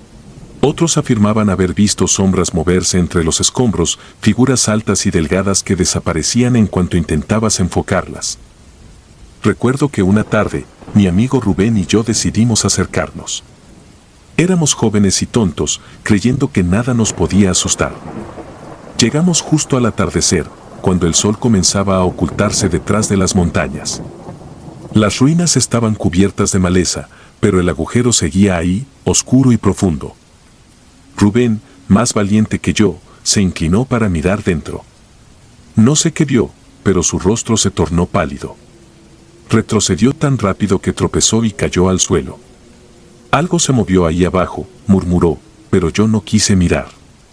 Otros afirmaban haber visto sombras moverse entre los escombros, figuras altas y delgadas que desaparecían en cuanto intentabas enfocarlas. Recuerdo que una tarde, mi amigo Rubén y yo decidimos acercarnos. Éramos jóvenes y tontos, creyendo que nada nos podía asustar. Llegamos justo al atardecer, cuando el sol comenzaba a ocultarse detrás de las montañas. Las ruinas estaban cubiertas de maleza, pero el agujero seguía ahí, oscuro y profundo. Rubén, más valiente que yo, se inclinó para mirar dentro. No sé qué vio, pero su rostro se tornó pálido. Retrocedió tan rápido que tropezó y cayó al suelo. Algo se movió ahí abajo, murmuró, pero yo no quise mirar.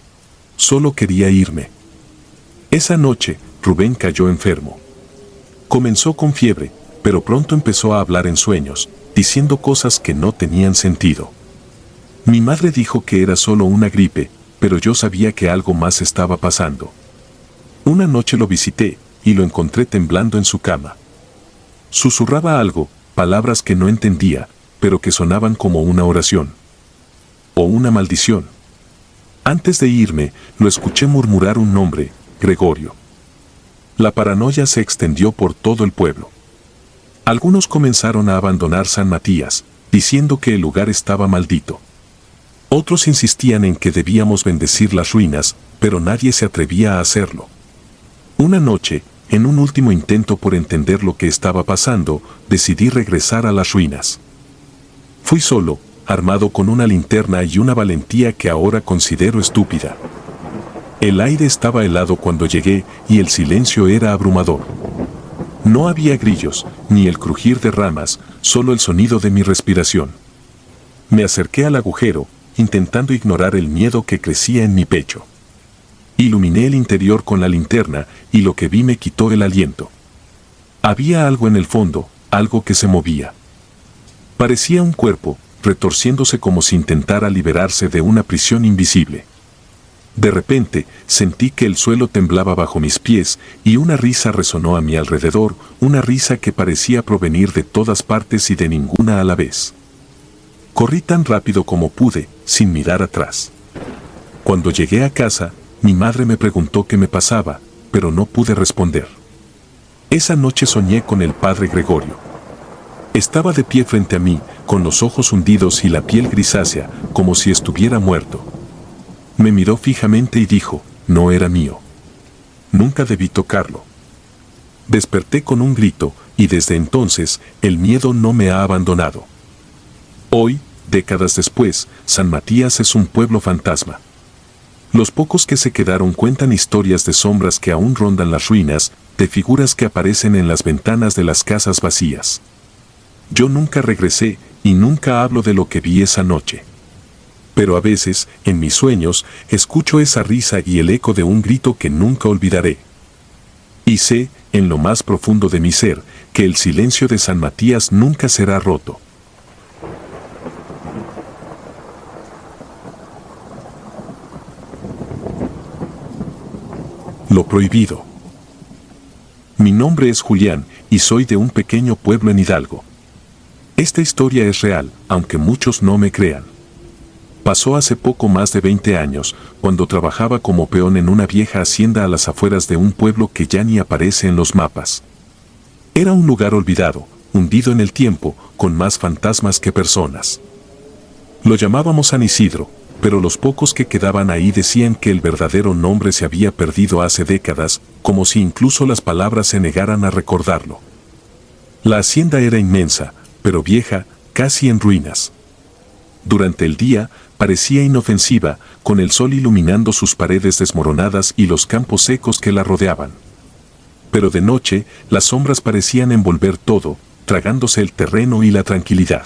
Solo quería irme. Esa noche, Rubén cayó enfermo. Comenzó con fiebre, pero pronto empezó a hablar en sueños, diciendo cosas que no tenían sentido. Mi madre dijo que era solo una gripe, pero yo sabía que algo más estaba pasando. Una noche lo visité, y lo encontré temblando en su cama. Susurraba algo, palabras que no entendía, pero que sonaban como una oración. O una maldición. Antes de irme, lo escuché murmurar un nombre, Gregorio. La paranoia se extendió por todo el pueblo. Algunos comenzaron a abandonar San Matías, diciendo que el lugar estaba maldito. Otros insistían en que debíamos bendecir las ruinas, pero nadie se atrevía a hacerlo. Una noche, en un último intento por entender lo que estaba pasando, decidí regresar a las ruinas. Fui solo, armado con una linterna y una valentía que ahora considero estúpida. El aire estaba helado cuando llegué y el silencio era abrumador. No había grillos, ni el crujir de ramas, solo el sonido de mi respiración. Me acerqué al agujero, intentando ignorar el miedo que crecía en mi pecho. Iluminé el interior con la linterna y lo que vi me quitó el aliento. Había algo en el fondo, algo que se movía. Parecía un cuerpo, retorciéndose como si intentara liberarse de una prisión invisible. De repente, sentí que el suelo temblaba bajo mis pies y una risa resonó a mi alrededor, una risa que parecía provenir de todas partes y de ninguna a la vez. Corrí tan rápido como pude, sin mirar atrás. Cuando llegué a casa, mi madre me preguntó qué me pasaba, pero no pude responder. Esa noche soñé con el padre Gregorio. Estaba de pie frente a mí, con los ojos hundidos y la piel grisácea, como si estuviera muerto. Me miró fijamente y dijo, no era mío. Nunca debí tocarlo. Desperté con un grito, y desde entonces, el miedo no me ha abandonado. Hoy, décadas después, San Matías es un pueblo fantasma. Los pocos que se quedaron cuentan historias de sombras que aún rondan las ruinas, de figuras que aparecen en las ventanas de las casas vacías. Yo nunca regresé, y nunca hablo de lo que vi esa noche. Pero a veces, en mis sueños, escucho esa risa y el eco de un grito que nunca olvidaré. Y sé, en lo más profundo de mi ser, que el silencio de San Matías nunca será roto. Lo prohibido. Mi nombre es Julián, y soy de un pequeño pueblo en Hidalgo. Esta historia es real, aunque muchos no me crean. Pasó hace poco más de veinte años, cuando trabajaba como peón en una vieja hacienda a las afueras de un pueblo que ya ni aparece en los mapas. Era un lugar olvidado, hundido en el tiempo, con más fantasmas que personas. Lo llamábamos San Isidro, pero los pocos que quedaban ahí decían que el verdadero nombre se había perdido hace décadas, como si incluso las palabras se negaran a recordarlo. La hacienda era inmensa, pero vieja, casi en ruinas. Durante el día, parecía inofensiva, con el sol iluminando sus paredes desmoronadas y los campos secos que la rodeaban. Pero de noche, las sombras parecían envolver todo, tragándose el terreno y la tranquilidad.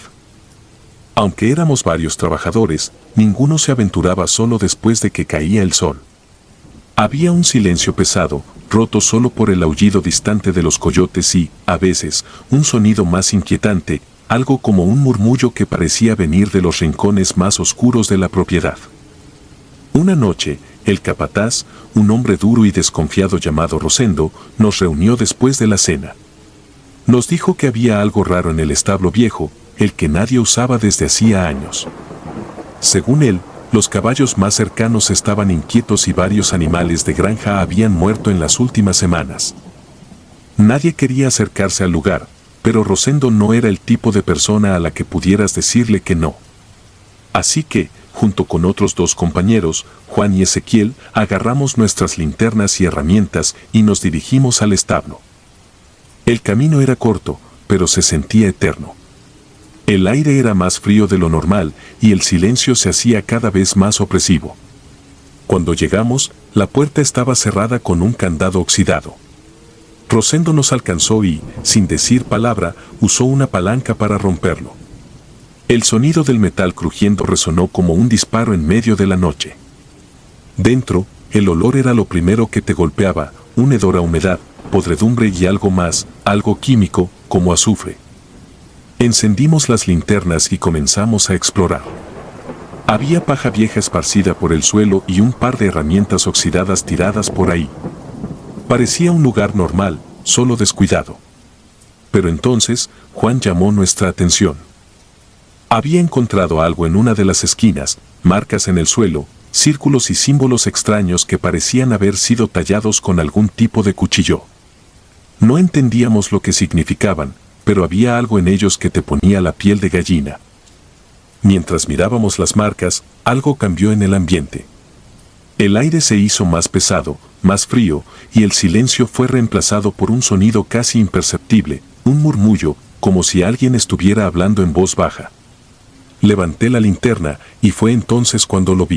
Aunque éramos varios trabajadores, ninguno se aventuraba solo después de que caía el sol. Había un silencio pesado, roto solo por el aullido distante de los coyotes y, a veces, un sonido más inquietante, algo como un murmullo que parecía venir de los rincones más oscuros de la propiedad. Una noche, el capataz, un hombre duro y desconfiado llamado Rosendo, nos reunió después de la cena. Nos dijo que había algo raro en el establo viejo, el que nadie usaba desde hacía años. Según él, los caballos más cercanos estaban inquietos y varios animales de granja habían muerto en las últimas semanas. Nadie quería acercarse al lugar, pero Rosendo no era el tipo de persona a la que pudieras decirle que no. Así que, junto con otros dos compañeros, Juan y Ezequiel, agarramos nuestras linternas y herramientas y nos dirigimos al establo. El camino era corto, pero se sentía eterno. El aire era más frío de lo normal y el silencio se hacía cada vez más opresivo. Cuando llegamos, la puerta estaba cerrada con un candado oxidado. Rosendo nos alcanzó y, sin decir palabra, usó una palanca para romperlo. El sonido del metal crujiendo resonó como un disparo en medio de la noche. Dentro, el olor era lo primero que te golpeaba, un hedor a humedad, podredumbre y algo más, algo químico, como azufre. Encendimos las linternas y comenzamos a explorar. Había paja vieja esparcida por el suelo y un par de herramientas oxidadas tiradas por ahí. Parecía un lugar normal, solo descuidado. Pero entonces, Juan llamó nuestra atención. Había encontrado algo en una de las esquinas, marcas en el suelo, círculos y símbolos extraños que parecían haber sido tallados con algún tipo de cuchillo. No entendíamos lo que significaban, pero había algo en ellos que te ponía la piel de gallina. Mientras mirábamos las marcas, algo cambió en el ambiente. El aire se hizo más pesado, más frío, y el silencio fue reemplazado por un sonido casi imperceptible, un murmullo, como si alguien estuviera hablando en voz baja. Levanté la linterna, y fue entonces cuando lo vi.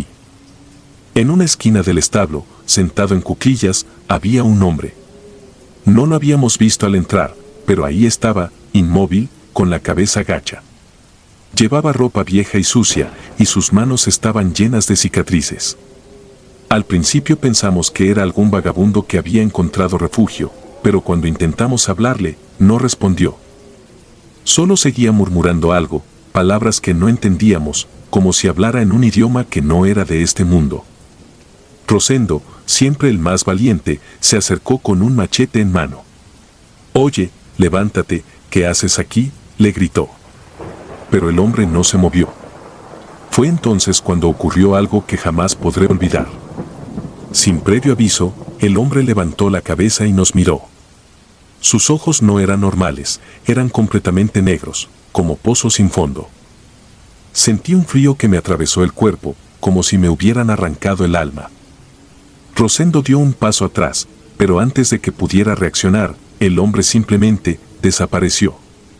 En una esquina del establo, sentado en cuclillas, había un hombre. No lo habíamos visto al entrar, pero ahí estaba, inmóvil, con la cabeza gacha. Llevaba ropa vieja y sucia, y sus manos estaban llenas de cicatrices. Al principio pensamos que era algún vagabundo que había encontrado refugio, pero cuando intentamos hablarle, no respondió. Solo seguía murmurando algo, palabras que no entendíamos, como si hablara en un idioma que no era de este mundo. Rosendo, siempre el más valiente, se acercó con un machete en mano. «Oye, levántate, ¿qué haces aquí?», le gritó. Pero el hombre no se movió. Fue entonces cuando ocurrió algo que jamás podré olvidar. Sin previo aviso, el hombre levantó la cabeza y nos miró. Sus ojos no eran normales, eran completamente negros, como pozos sin fondo. Sentí un frío que me atravesó el cuerpo, como si me hubieran arrancado el alma. Rosendo dio un paso atrás, pero antes de que pudiera reaccionar, el hombre simplemente desapareció.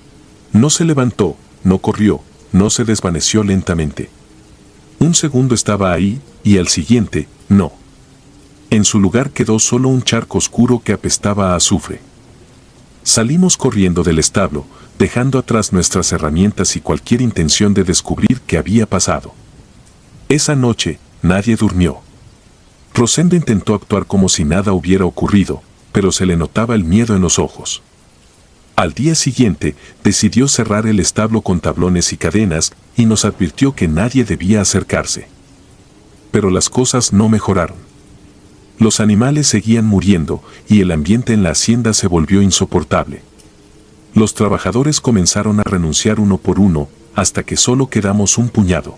No se levantó, no corrió, no se desvaneció lentamente. Un segundo estaba ahí, y al siguiente, no. En su lugar quedó solo un charco oscuro que apestaba a azufre. Salimos corriendo del establo, dejando atrás nuestras herramientas y cualquier intención de descubrir qué había pasado. Esa noche, nadie durmió. Rosendo intentó actuar como si nada hubiera ocurrido, pero se le notaba el miedo en los ojos. Al día siguiente, decidió cerrar el establo con tablones y cadenas, y nos advirtió que nadie debía acercarse. Pero las cosas no mejoraron. Los animales seguían muriendo, y el ambiente en la hacienda se volvió insoportable. Los trabajadores comenzaron a renunciar uno por uno, hasta que solo quedamos un puñado.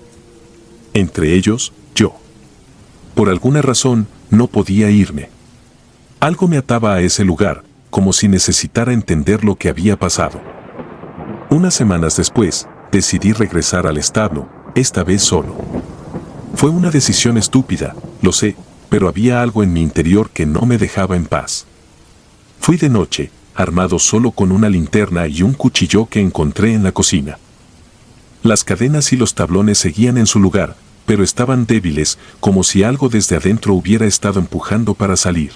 Entre ellos, yo. Por alguna razón, no podía irme. Algo me ataba a ese lugar, como si necesitara entender lo que había pasado. Unas semanas después, decidí regresar al establo, esta vez solo. Fue una decisión estúpida, lo sé, pero había algo en mi interior que no me dejaba en paz. Fui de noche, armado solo con una linterna y un cuchillo que encontré en la cocina. Las cadenas y los tablones seguían en su lugar, pero estaban débiles, como si algo desde adentro hubiera estado empujando para salir.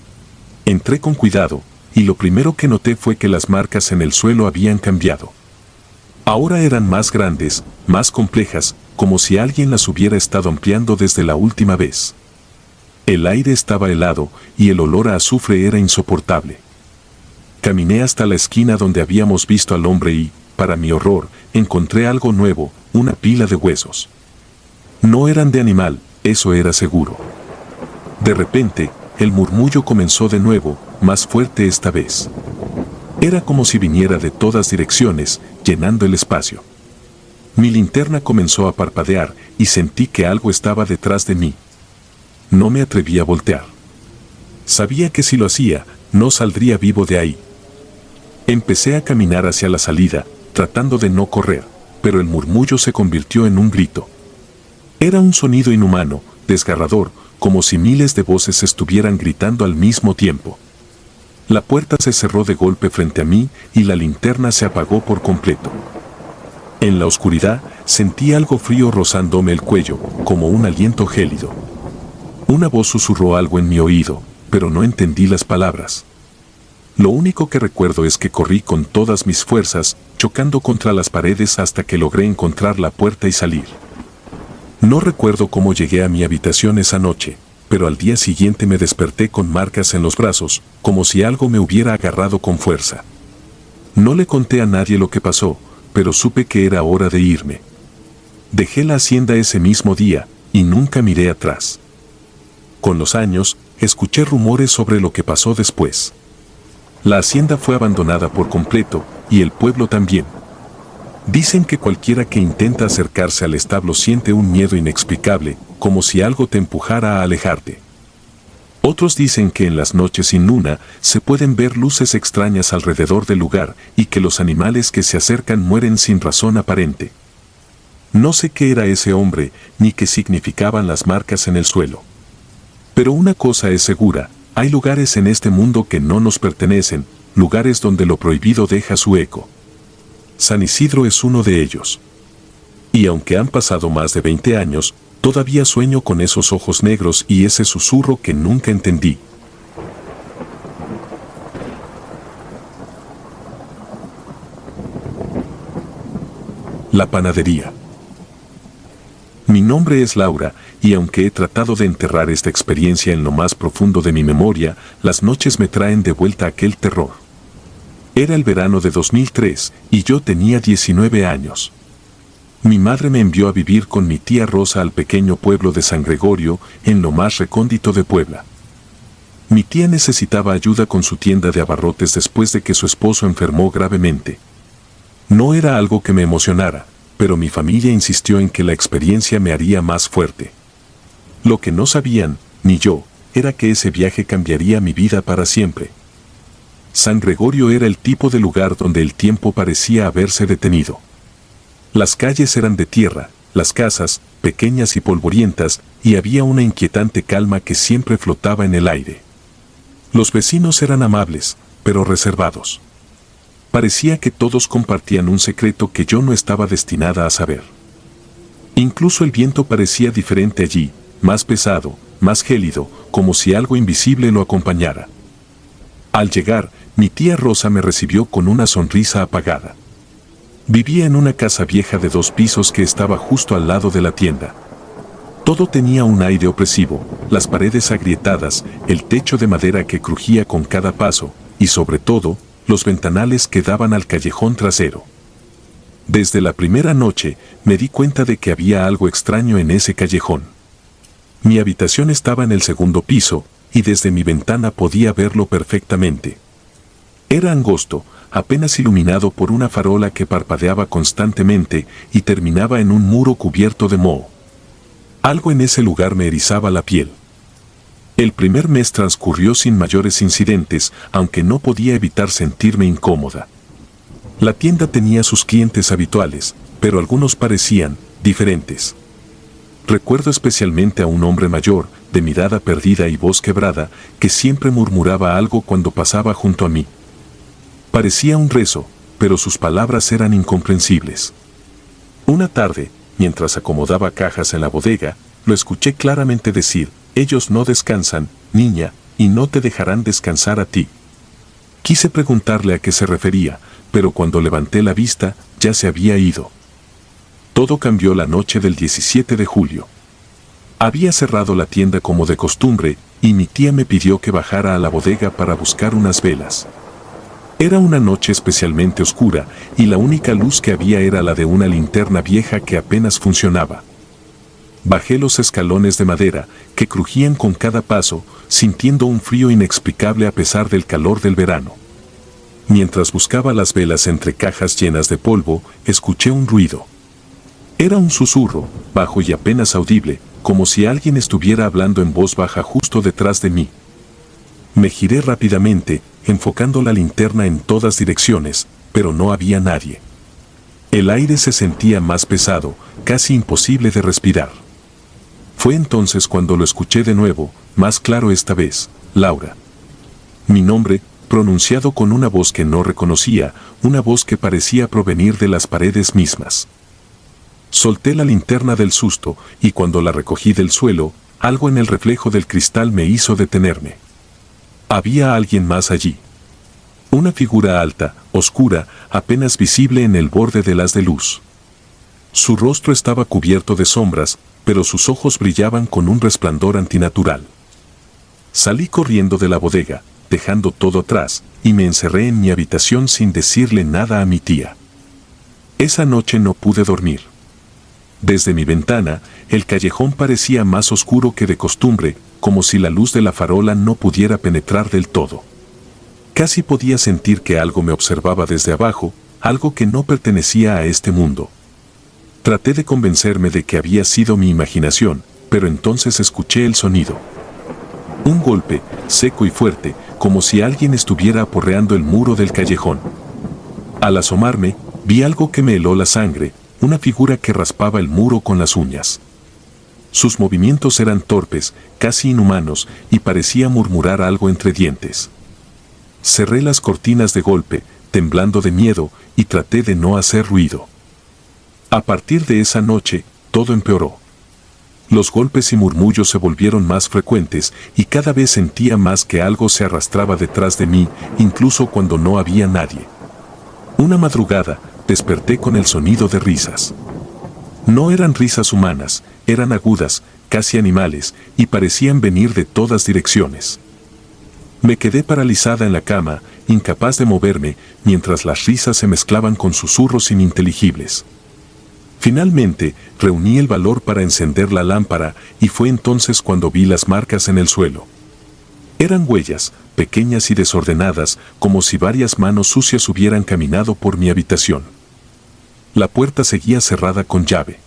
Entré con cuidado, y lo primero que noté fue que las marcas en el suelo habían cambiado. Ahora eran más grandes, más complejas, como si alguien las hubiera estado ampliando desde la última vez. El aire estaba helado, y el olor a azufre era insoportable. Caminé hasta la esquina donde habíamos visto al hombre y, para mi horror, encontré algo nuevo, una pila de huesos. No eran de animal, eso era seguro. De repente, el murmullo comenzó de nuevo, más fuerte esta vez. Era como si viniera de todas direcciones, llenando el espacio. Mi linterna comenzó a parpadear y sentí que algo estaba detrás de mí. No me atreví a voltear. Sabía que si lo hacía, no saldría vivo de ahí. Empecé a caminar hacia la salida, tratando de no correr, pero el murmullo se convirtió en un grito. Era un sonido inhumano, desgarrador, como si miles de voces estuvieran gritando al mismo tiempo. La puerta se cerró de golpe frente a mí y la linterna se apagó por completo. En la oscuridad, sentí algo frío rozándome el cuello, como un aliento gélido. Una voz susurró algo en mi oído, pero no entendí las palabras. Lo único que recuerdo es que corrí con todas mis fuerzas, chocando contra las paredes hasta que logré encontrar la puerta y salir. No recuerdo cómo llegué a mi habitación esa noche, pero al día siguiente me desperté con marcas en los brazos, como si algo me hubiera agarrado con fuerza. No le conté a nadie lo que pasó, pero supe que era hora de irme. Dejé la hacienda ese mismo día, y nunca miré atrás. Con los años, escuché rumores sobre lo que pasó después. La hacienda fue abandonada por completo, y el pueblo también. Dicen que cualquiera que intenta acercarse al establo siente un miedo inexplicable, como si algo te empujara a alejarte. Otros dicen que en las noches sin luna se pueden ver luces extrañas alrededor del lugar y que los animales que se acercan mueren sin razón aparente. No sé qué era ese hombre, ni qué significaban las marcas en el suelo. Pero una cosa es segura, hay lugares en este mundo que no nos pertenecen, lugares donde lo prohibido deja su eco. San Isidro es uno de ellos. Y aunque han pasado más de veinte años, todavía sueño con esos ojos negros y ese susurro que nunca entendí. La panadería. Mi nombre es Laura, y aunque he tratado de enterrar esta experiencia en lo más profundo de mi memoria, las noches me traen de vuelta aquel terror. Era el verano de dos mil tres, y yo tenía diecinueve años. Mi madre me envió a vivir con mi tía Rosa al pequeño pueblo de San Gregorio, en lo más recóndito de Puebla. Mi tía necesitaba ayuda con su tienda de abarrotes después de que su esposo enfermó gravemente. No era algo que me emocionara, pero mi familia insistió en que la experiencia me haría más fuerte. Lo que no sabían, ni yo, era que ese viaje cambiaría mi vida para siempre. San Gregorio era el tipo de lugar donde el tiempo parecía haberse detenido. Las calles eran de tierra, las casas, pequeñas y polvorientas, y había una inquietante calma que siempre flotaba en el aire. Los vecinos eran amables, pero reservados. Parecía que todos compartían un secreto que yo no estaba destinada a saber. Incluso el viento parecía diferente allí, más pesado, más gélido, como si algo invisible lo acompañara. Al llegar, mi tía Rosa me recibió con una sonrisa apagada. Vivía en una casa vieja de dos pisos que estaba justo al lado de la tienda. Todo tenía un aire opresivo, las paredes agrietadas, el techo de madera que crujía con cada paso, y sobre todo, los ventanales que daban al callejón trasero. Desde la primera noche, me di cuenta de que había algo extraño en ese callejón. Mi habitación estaba en el segundo piso, y desde mi ventana podía verlo perfectamente. Era angosto, apenas iluminado por una farola que parpadeaba constantemente y terminaba en un muro cubierto de moho. Algo en ese lugar me erizaba la piel. El primer mes transcurrió sin mayores incidentes, aunque no podía evitar sentirme incómoda. La tienda tenía sus clientes habituales, pero algunos parecían diferentes. Recuerdo especialmente a un hombre mayor, de mirada perdida y voz quebrada, que siempre murmuraba algo cuando pasaba junto a mí. Parecía un rezo, pero sus palabras eran incomprensibles. Una tarde, mientras acomodaba cajas en la bodega, lo escuché claramente decir: ellos no descansan, niña, y no te dejarán descansar a ti. Quise preguntarle a qué se refería, pero cuando levanté la vista, ya se había ido. Todo cambió la noche del diecisiete de julio. Había cerrado la tienda como de costumbre, y mi tía me pidió que bajara a la bodega para buscar unas velas. Era una noche especialmente oscura, y la única luz que había era la de una linterna vieja que apenas funcionaba. Bajé los escalones de madera, que crujían con cada paso, sintiendo un frío inexplicable a pesar del calor del verano. Mientras buscaba las velas entre cajas llenas de polvo, escuché un ruido. Era un susurro, bajo y apenas audible, como si alguien estuviera hablando en voz baja justo detrás de mí. Me giré rápidamente, enfocando la linterna en todas direcciones, pero no había nadie. El aire se sentía más pesado, casi imposible de respirar. Fue entonces cuando lo escuché de nuevo, más claro esta vez: Laura. Mi nombre, pronunciado con una voz que no reconocía, una voz que parecía provenir de las paredes mismas. Solté la linterna del susto, y cuando la recogí del suelo, algo en el reflejo del cristal me hizo detenerme. Había alguien más allí. Una figura alta, oscura, apenas visible en el borde del haz de luz. Su rostro estaba cubierto de sombras, pero sus ojos brillaban con un resplandor antinatural. Salí corriendo de la bodega, dejando todo atrás, y me encerré en mi habitación sin decirle nada a mi tía. Esa noche no pude dormir. Desde mi ventana, el callejón parecía más oscuro que de costumbre, como si la luz de la farola no pudiera penetrar del todo. Casi podía sentir que algo me observaba desde abajo, algo que no pertenecía a este mundo. Traté de convencerme de que había sido mi imaginación, pero entonces escuché el sonido. Un golpe, seco y fuerte, como si alguien estuviera aporreando el muro del callejón. Al asomarme, vi algo que me heló la sangre, una figura que raspaba el muro con las uñas. Sus movimientos eran torpes, casi inhumanos, y parecía murmurar algo entre dientes. Cerré las cortinas de golpe, temblando de miedo, y traté de no hacer ruido. A partir de esa noche, todo empeoró. Los golpes y murmullos se volvieron más frecuentes, y cada vez sentía más que algo se arrastraba detrás de mí, incluso cuando no había nadie. Una madrugada, desperté con el sonido de risas. No eran risas humanas, eran agudas, casi animales, y parecían venir de todas direcciones. Me quedé paralizada en la cama, incapaz de moverme, mientras las risas se mezclaban con susurros ininteligibles. Finalmente, reuní el valor para encender la lámpara, y fue entonces cuando vi las marcas en el suelo. Eran huellas, pequeñas y desordenadas, como si varias manos sucias hubieran caminado por mi habitación. La puerta seguía cerrada con llave.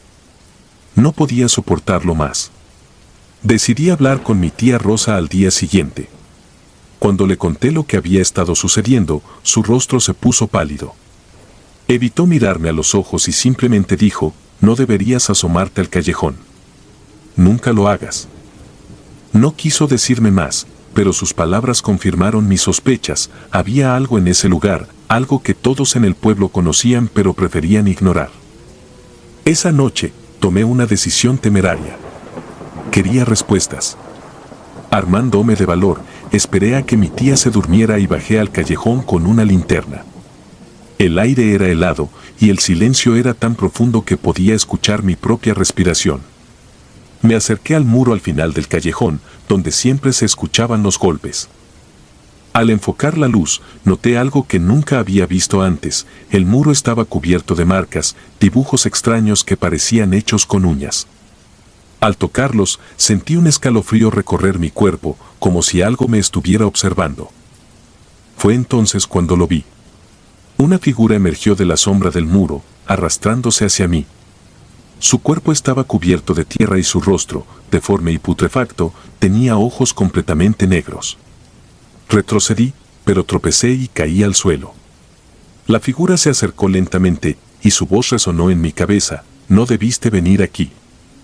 No podía soportarlo más. Decidí hablar con mi tía Rosa al día siguiente. Cuando le conté lo que había estado sucediendo, su rostro se puso pálido. Evitó mirarme a los ojos y simplemente dijo: no deberías asomarte al callejón. Nunca lo hagas. No quiso decirme más, pero sus palabras confirmaron mis sospechas. Había algo en ese lugar, algo que todos en el pueblo conocían pero preferían ignorar. Esa noche, tomé una decisión temeraria. Quería respuestas. Armándome de valor, esperé a que mi tía se durmiera y bajé al callejón con una linterna. El aire era helado, y el silencio era tan profundo que podía escuchar mi propia respiración. Me acerqué al muro al final del callejón, donde siempre se escuchaban los golpes. Al enfocar la luz, noté algo que nunca había visto antes. El muro estaba cubierto de marcas, dibujos extraños que parecían hechos con uñas. Al tocarlos, sentí un escalofrío recorrer mi cuerpo, como si algo me estuviera observando. Fue entonces cuando lo vi. Una figura emergió de la sombra del muro, arrastrándose hacia mí. Su cuerpo estaba cubierto de tierra y su rostro, deforme y putrefacto, tenía ojos completamente negros. Retrocedí, pero tropecé y caí al suelo. La figura se acercó lentamente, y su voz resonó en mi cabeza: no debiste venir aquí.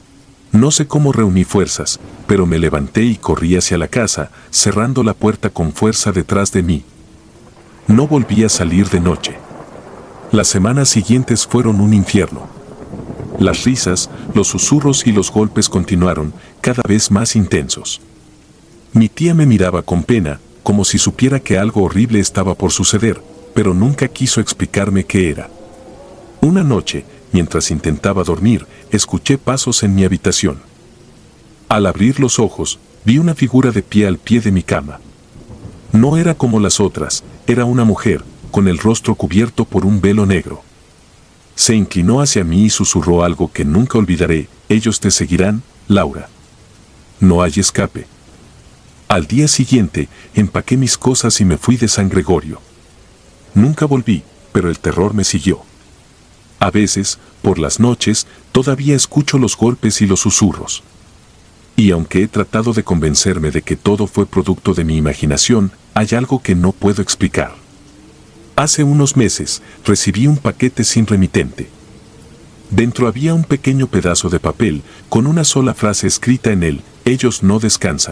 No sé cómo reuní fuerzas, pero me levanté y corrí hacia la casa, cerrando la puerta con fuerza detrás de mí. No volví a salir de noche. Las semanas siguientes fueron un infierno. Las risas, los susurros y los golpes continuaron, cada vez más intensos. Mi tía me miraba con pena, como si supiera que algo horrible estaba por suceder, pero nunca quiso explicarme qué era. Una noche, mientras intentaba dormir, escuché pasos en mi habitación. Al abrir los ojos, vi una figura de pie al pie de mi cama. No era como las otras, era una mujer, con el rostro cubierto por un velo negro. Se inclinó hacia mí y susurró algo que nunca olvidaré: ellos te seguirán, Laura. No hay escape. Al día siguiente, empaqué mis cosas y me fui de San Gregorio. Nunca volví, pero el terror me siguió. A veces, por las noches, todavía escucho los golpes y los susurros. Y aunque he tratado de convencerme de que todo fue producto de mi imaginación, hay algo que no puedo explicar. Hace unos meses, recibí un paquete sin remitente. Dentro había un pequeño pedazo de papel, con una sola frase escrita en él: ellos no descansan.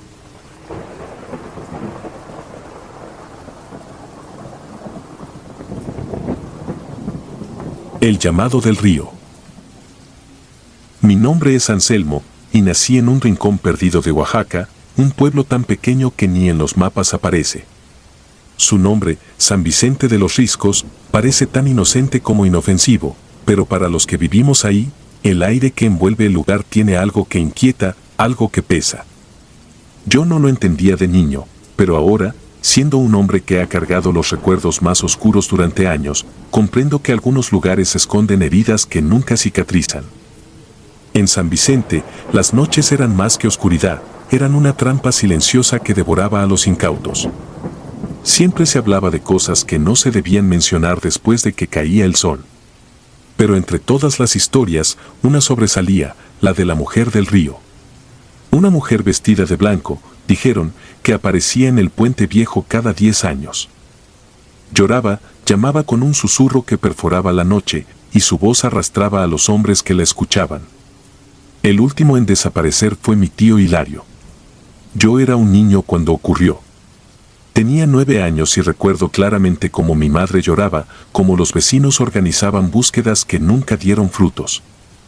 El llamado del río. Mi nombre es Anselmo, y nací en un rincón perdido de Oaxaca, un pueblo tan pequeño que ni en los mapas aparece. Su nombre, San Vicente de los Riscos, parece tan inocente como inofensivo, pero para los que vivimos ahí, el aire que envuelve el lugar tiene algo que inquieta, algo que pesa. Yo no lo entendía de niño, pero ahora, siendo un hombre que ha cargado los recuerdos más oscuros durante años, comprendo que algunos lugares esconden heridas que nunca cicatrizan. En San Vicente, las noches eran más que oscuridad, eran una trampa silenciosa que devoraba a los incautos. Siempre se hablaba de cosas que no se debían mencionar después de que caía el sol. Pero entre todas las historias, una sobresalía, la de la mujer del río. Una mujer vestida de blanco, dijeron, que aparecía en el puente viejo cada diez años. Lloraba, llamaba con un susurro que perforaba la noche, y su voz arrastraba a los hombres que la escuchaban. El último en desaparecer fue mi tío Hilario. Yo era un niño cuando ocurrió. Tenía nueve años y recuerdo claramente cómo mi madre lloraba, cómo los vecinos organizaban búsquedas que nunca dieron frutos.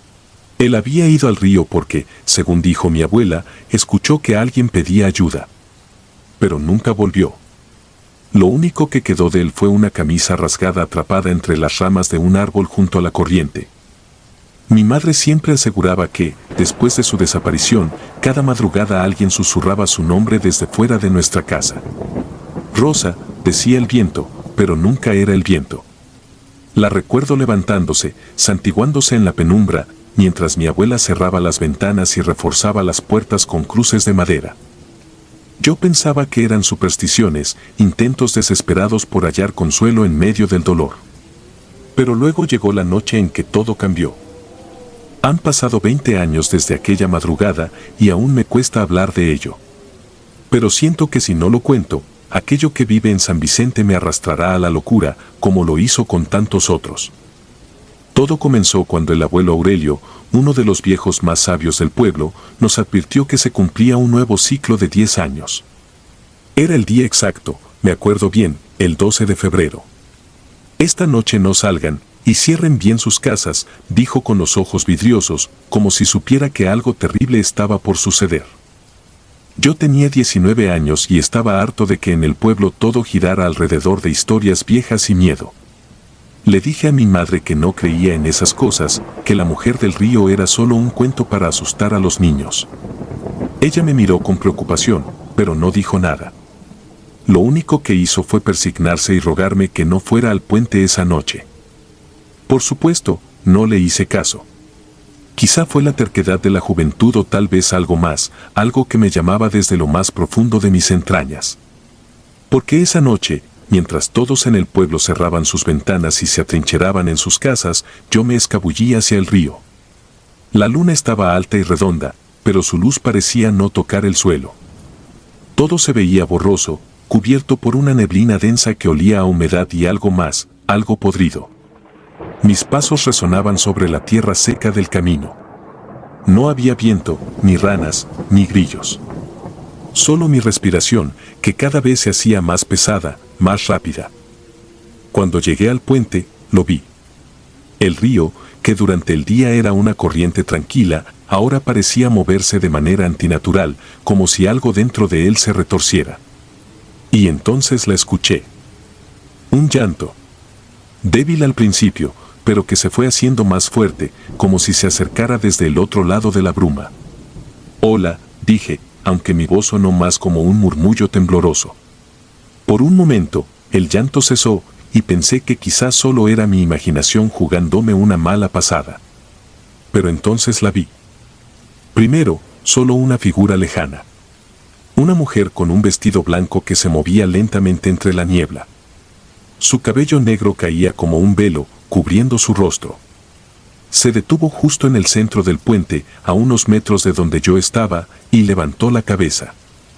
Él había ido al río porque, según dijo mi abuela, escuchó que alguien pedía ayuda. Pero nunca volvió. Lo único que quedó de él fue una camisa rasgada atrapada entre las ramas de un árbol junto a la corriente. Mi madre siempre aseguraba que, después de su desaparición, cada madrugada alguien susurraba su nombre desde fuera de nuestra casa. Rosa, decía el viento, pero nunca era el viento. La recuerdo levantándose, santiguándose en la penumbra, mientras mi abuela cerraba las ventanas y reforzaba las puertas con cruces de madera. Yo pensaba que eran supersticiones, intentos desesperados por hallar consuelo en medio del dolor. Pero luego llegó la noche en que todo cambió. Han pasado veinte años desde aquella madrugada y aún me cuesta hablar de ello. Pero siento que si no lo cuento, aquello que vive en San Vicente me arrastrará a la locura, como lo hizo con tantos otros. Todo comenzó cuando el abuelo Aurelio, uno de los viejos más sabios del pueblo, nos advirtió que se cumplía un nuevo ciclo de diez años. Era el día exacto, me acuerdo bien, el doce de febrero. Esta noche no salgan, y cierren bien sus casas, dijo con los ojos vidriosos, como si supiera que algo terrible estaba por suceder. Yo tenía diecinueve años y estaba harto de que en el pueblo todo girara alrededor de historias viejas y miedo. Le dije a mi madre que no creía en esas cosas, que la mujer del río era solo un cuento para asustar a los niños. Ella me miró con preocupación, pero no dijo nada. Lo único que hizo fue persignarse y rogarme que no fuera al puente esa noche. Por supuesto, no le hice caso. Quizá fue la terquedad de la juventud o tal vez algo más, algo que me llamaba desde lo más profundo de mis entrañas. Porque esa noche, mientras todos en el pueblo cerraban sus ventanas y se atrincheraban en sus casas, yo me escabullí hacia el río. La luna estaba alta y redonda, pero su luz parecía no tocar el suelo. Todo se veía borroso, cubierto por una neblina densa que olía a humedad y algo más, algo podrido. Mis pasos resonaban sobre la tierra seca del camino. No había viento, ni ranas, ni grillos. Solo mi respiración, que cada vez se hacía más pesada, más rápida. Cuando llegué al puente, lo vi. El río, que durante el día era una corriente tranquila, ahora parecía moverse de manera antinatural, como si algo dentro de él se retorciera. Y entonces la escuché. Un llanto. Débil al principio, pero que se fue haciendo más fuerte, como si se acercara desde el otro lado de la bruma. Hola, dije, aunque mi voz sonó más como un murmullo tembloroso. Por un momento, el llanto cesó, y pensé que quizás solo era mi imaginación jugándome una mala pasada. Pero entonces la vi. Primero, solo una figura lejana. Una mujer con un vestido blanco que se movía lentamente entre la niebla. Su cabello negro caía como un velo, cubriendo su rostro. Se detuvo justo en el centro del puente, a unos metros de donde yo estaba, y levantó la cabeza.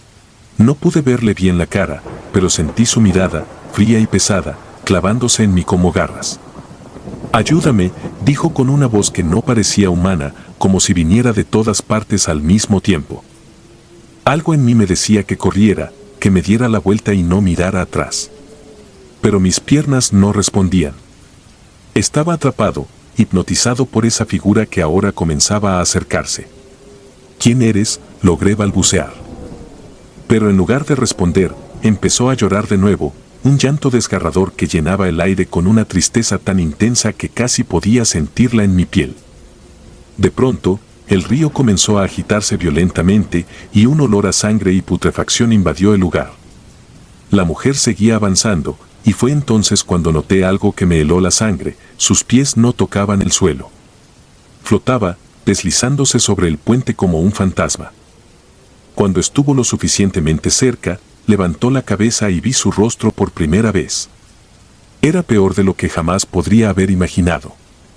No pude verle bien la cara, pero sentí su mirada, fría y pesada, clavándose en mí como garras. «Ayúdame», dijo con una voz que no parecía humana, como si viniera de todas partes al mismo tiempo. Algo en mí me decía que corriera, que me diera la vuelta y no mirara atrás. Pero mis piernas no respondían. Estaba atrapado, hipnotizado por esa figura que ahora comenzaba a acercarse. «¿Quién eres?», logré balbucear. Pero en lugar de responder, empezó a llorar de nuevo, un llanto desgarrador que llenaba el aire con una tristeza tan intensa que casi podía sentirla en mi piel. De pronto, el río comenzó a agitarse violentamente y un olor a sangre y putrefacción invadió el lugar. La mujer seguía avanzando, y fue entonces cuando noté algo que me heló la sangre. Sus pies no tocaban el suelo. Flotaba, deslizándose sobre el puente como un fantasma. Cuando estuvo lo suficientemente cerca, levantó la cabeza y vi su rostro por primera vez. Era peor de lo que jamás podría haber imaginado.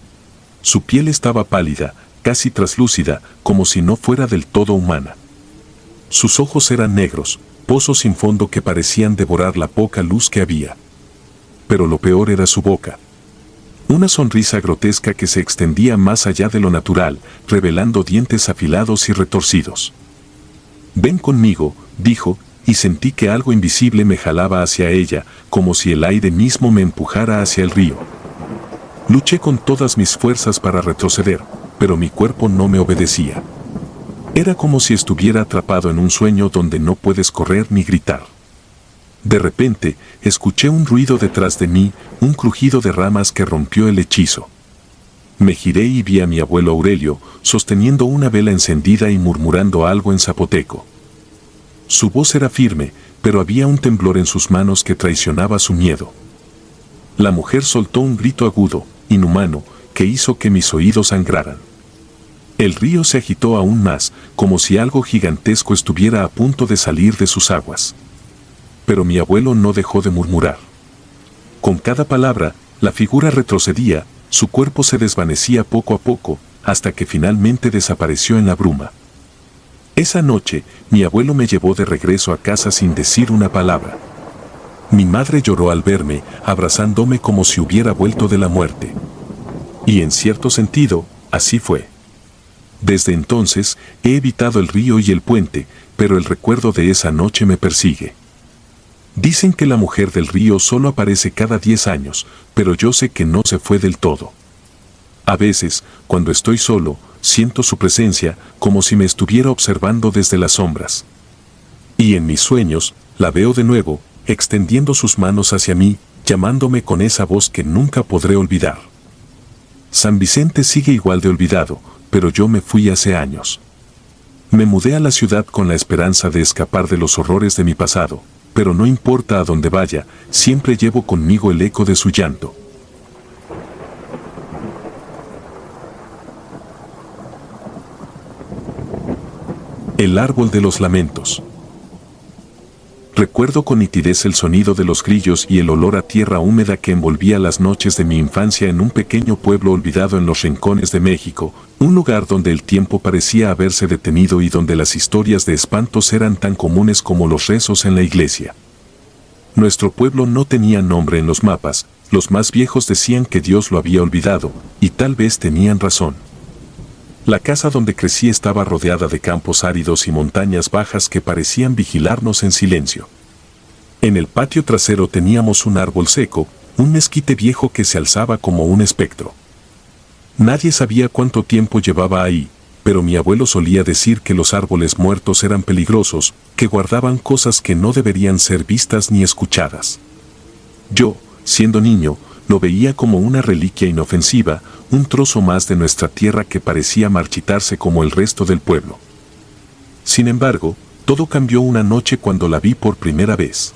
Su piel estaba pálida, casi traslúcida, como si no fuera del todo humana. Sus ojos eran negros, pozos sin fondo que parecían devorar la poca luz que había. Pero lo peor era su boca. Una sonrisa grotesca que se extendía más allá de lo natural, revelando dientes afilados y retorcidos. «Ven conmigo», dijo, y sentí que algo invisible me jalaba hacia ella, como si el aire mismo me empujara hacia el río. Luché con todas mis fuerzas para retroceder, pero mi cuerpo no me obedecía. Era como si estuviera atrapado en un sueño donde no puedes correr ni gritar. De repente, escuché un ruido detrás de mí, un crujido de ramas que rompió el hechizo. Me giré y vi a mi abuelo Aurelio, sosteniendo una vela encendida y murmurando algo en zapoteco. Su voz era firme, pero había un temblor en sus manos que traicionaba su miedo. La mujer soltó un grito agudo, inhumano, que hizo que mis oídos sangraran. El río se agitó aún más, como si algo gigantesco estuviera a punto de salir de sus aguas. Pero mi abuelo no dejó de murmurar. Con cada palabra, la figura retrocedía, su cuerpo se desvanecía poco a poco, hasta que finalmente desapareció en la bruma. Esa noche, mi abuelo me llevó de regreso a casa sin decir una palabra. Mi madre lloró al verme, abrazándome como si hubiera vuelto de la muerte. Y en cierto sentido, así fue. Desde entonces, he evitado el río y el puente, pero el recuerdo de esa noche me persigue. Dicen que la mujer del río solo aparece cada diez años, pero yo sé que no se fue del todo. A veces, cuando estoy solo, siento su presencia, como si me estuviera observando desde las sombras. Y en mis sueños, la veo de nuevo, extendiendo sus manos hacia mí, llamándome con esa voz que nunca podré olvidar. San Vicente sigue igual de olvidado, pero yo me fui hace años. Me mudé a la ciudad con la esperanza de escapar de los horrores de mi pasado, pero no importa a dónde vaya, siempre llevo conmigo el eco de su llanto. El árbol de los lamentos. Recuerdo con nitidez el sonido de los grillos y el olor a tierra húmeda que envolvía las noches de mi infancia en un pequeño pueblo olvidado en los rincones de México, un lugar donde el tiempo parecía haberse detenido y donde las historias de espantos eran tan comunes como los rezos en la iglesia. Nuestro pueblo no tenía nombre en los mapas, los más viejos decían que Dios lo había olvidado, y tal vez tenían razón. La casa donde crecí estaba rodeada de campos áridos y montañas bajas que parecían vigilarnos en silencio. En el patio trasero teníamos un árbol seco, un mezquite viejo que se alzaba como un espectro. Nadie sabía cuánto tiempo llevaba ahí, pero mi abuelo solía decir que los árboles muertos eran peligrosos, que guardaban cosas que no deberían ser vistas ni escuchadas. Yo, siendo niño, lo veía como una reliquia inofensiva, un trozo más de nuestra tierra que parecía marchitarse como el resto del pueblo. Sin embargo, todo cambió una noche cuando la vi por primera vez.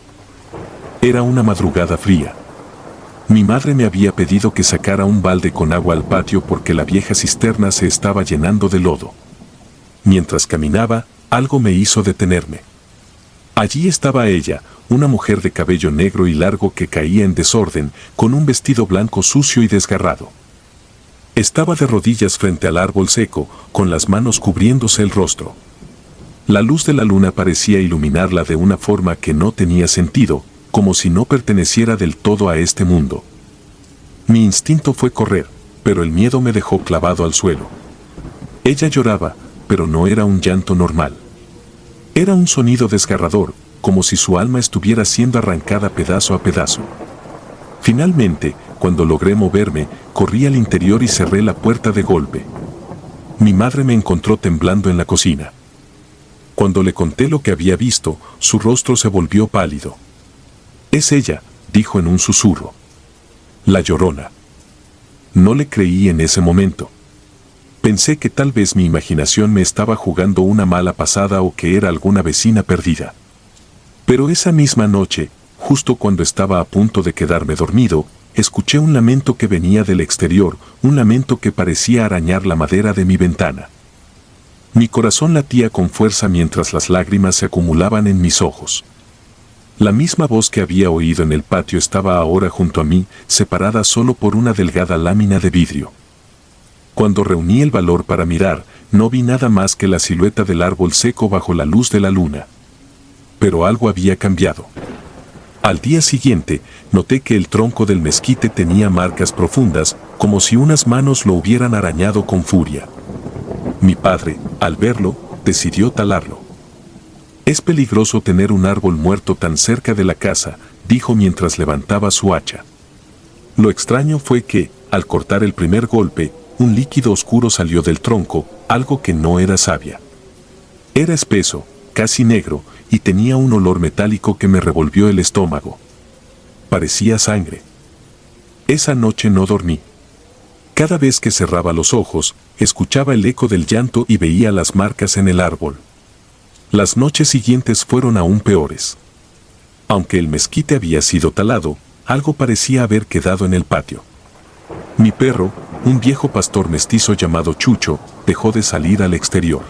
Era una madrugada fría. Mi madre me había pedido que sacara un balde con agua al patio porque la vieja cisterna se estaba llenando de lodo. Mientras caminaba, algo me hizo detenerme. Allí estaba ella, una mujer de cabello negro y largo que caía en desorden, con un vestido blanco sucio y desgarrado. Estaba de rodillas frente al árbol seco, con las manos cubriéndose el rostro. La luz de la luna parecía iluminarla de una forma que no tenía sentido, como si no perteneciera del todo a este mundo. Mi instinto fue correr, pero el miedo me dejó clavado al suelo. Ella lloraba, pero no era un llanto normal. Era un sonido desgarrador, como si su alma estuviera siendo arrancada pedazo a pedazo. Finalmente, cuando logré moverme, corrí al interior y cerré la puerta de golpe. Mi madre me encontró temblando en la cocina. Cuando le conté lo que había visto, su rostro se volvió pálido. «Es ella», dijo en un susurro. «La Llorona». No le creí en ese momento. Pensé que tal vez mi imaginación me estaba jugando una mala pasada o que era alguna vecina perdida. Pero esa misma noche, justo cuando estaba a punto de quedarme dormido, escuché un lamento que venía del exterior, un lamento que parecía arañar la madera de mi ventana. Mi corazón latía con fuerza mientras las lágrimas se acumulaban en mis ojos. La misma voz que había oído en el patio estaba ahora junto a mí, separada solo por una delgada lámina de vidrio. Cuando reuní el valor para mirar, no vi nada más que la silueta del árbol seco bajo la luz de la luna. Pero algo había cambiado. Al día siguiente, noté que el tronco del mezquite tenía marcas profundas, como si unas manos lo hubieran arañado con furia. Mi padre, al verlo, decidió talarlo. «Es peligroso tener un árbol muerto tan cerca de la casa», dijo mientras levantaba su hacha. Lo extraño fue que, al cortar el primer golpe, un líquido oscuro salió del tronco, algo que no era savia. Era espeso, casi negro, y tenía un olor metálico que me revolvió el estómago. Parecía sangre. Esa noche no dormí. Cada vez que cerraba los ojos, escuchaba el eco del llanto y veía las marcas en el árbol. Las noches siguientes fueron aún peores. Aunque el mezquite había sido talado, algo parecía haber quedado en el patio. Mi perro, un viejo pastor mestizo llamado Chucho, dejó de salir al exterior.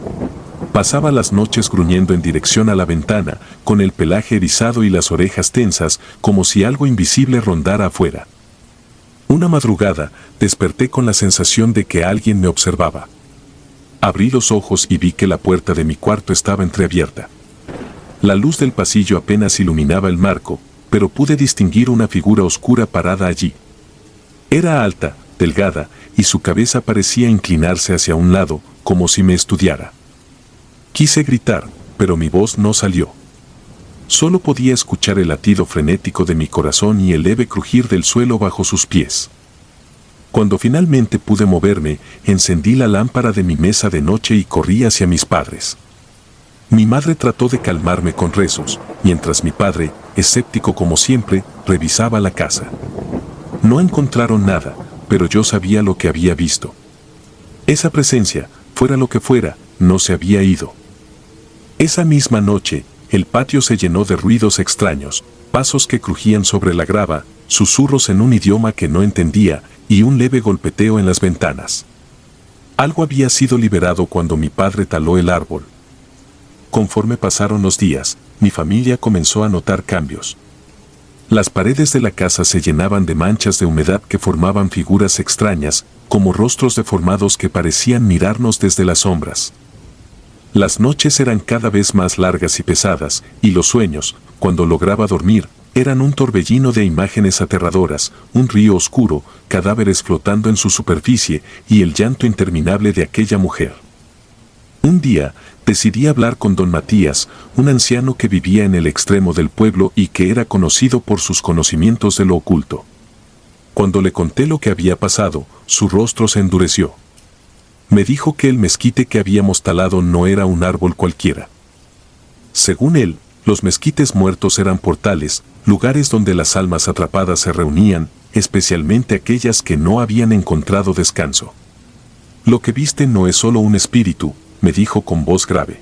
Pasaba las noches gruñendo en dirección a la ventana, con el pelaje erizado y las orejas tensas, como si algo invisible rondara afuera. Una madrugada, desperté con la sensación de que alguien me observaba. Abrí los ojos y vi que la puerta de mi cuarto estaba entreabierta. La luz del pasillo apenas iluminaba el marco, pero pude distinguir una figura oscura parada allí. Era alta, delgada, y su cabeza parecía inclinarse hacia un lado, como si me estudiara. Quise gritar, pero mi voz no salió. Solo podía escuchar el latido frenético de mi corazón y el leve crujir del suelo bajo sus pies. Cuando finalmente pude moverme, encendí la lámpara de mi mesa de noche y corrí hacia mis padres. Mi madre trató de calmarme con rezos, mientras mi padre, escéptico como siempre, revisaba la casa. No encontraron nada, pero yo sabía lo que había visto. Esa presencia, fuera lo que fuera, no se había ido. Esa misma noche, el patio se llenó de ruidos extraños, pasos que crujían sobre la grava, susurros en un idioma que no entendía, y un leve golpeteo en las ventanas. Algo había sido liberado cuando mi padre taló el árbol. Conforme pasaron los días, mi familia comenzó a notar cambios. Las paredes de la casa se llenaban de manchas de humedad que formaban figuras extrañas, como rostros deformados que parecían mirarnos desde las sombras. Las noches eran cada vez más largas y pesadas, y los sueños, cuando lograba dormir, eran un torbellino de imágenes aterradoras, un río oscuro, cadáveres flotando en su superficie y el llanto interminable de aquella mujer. Un día, decidí hablar con don Matías, un anciano que vivía en el extremo del pueblo y que era conocido por sus conocimientos de lo oculto. Cuando le conté lo que había pasado, su rostro se endureció. Me dijo que el mezquite que habíamos talado no era un árbol cualquiera. Según él, los mezquites muertos eran portales, lugares donde las almas atrapadas se reunían, especialmente aquellas que no habían encontrado descanso. Lo que viste no es solo un espíritu, me dijo con voz grave.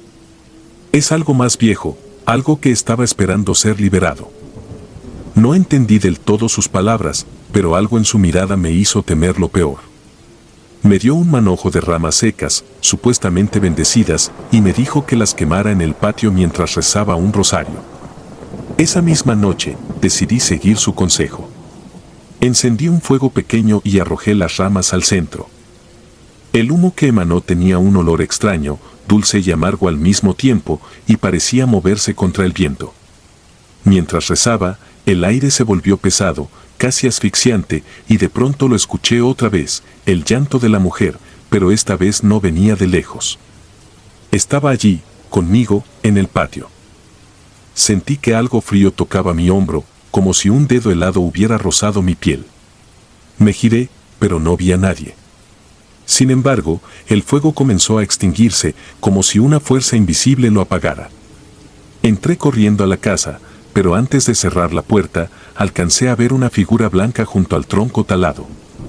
Es algo más viejo, algo que estaba esperando ser liberado. No entendí del todo sus palabras, pero algo en su mirada me hizo temer lo peor. Me dio un manojo de ramas secas, supuestamente bendecidas, y me dijo que las quemara en el patio mientras rezaba un rosario. Esa misma noche, decidí seguir su consejo. Encendí un fuego pequeño y arrojé las ramas al centro. El humo que emanó tenía un olor extraño, dulce y amargo al mismo tiempo, y parecía moverse contra el viento. Mientras rezaba, el aire se volvió pesado, casi asfixiante, y de pronto lo escuché otra vez, el llanto de la mujer, pero esta vez no venía de lejos. Estaba allí, conmigo, en el patio. Sentí que algo frío tocaba mi hombro, como si un dedo helado hubiera rozado mi piel. Me giré, pero no vi a nadie. Sin embargo, el fuego comenzó a extinguirse, como si una fuerza invisible lo apagara. Entré corriendo a la casa, pero antes de cerrar la puerta, alcancé a ver una figura blanca junto al tronco talado.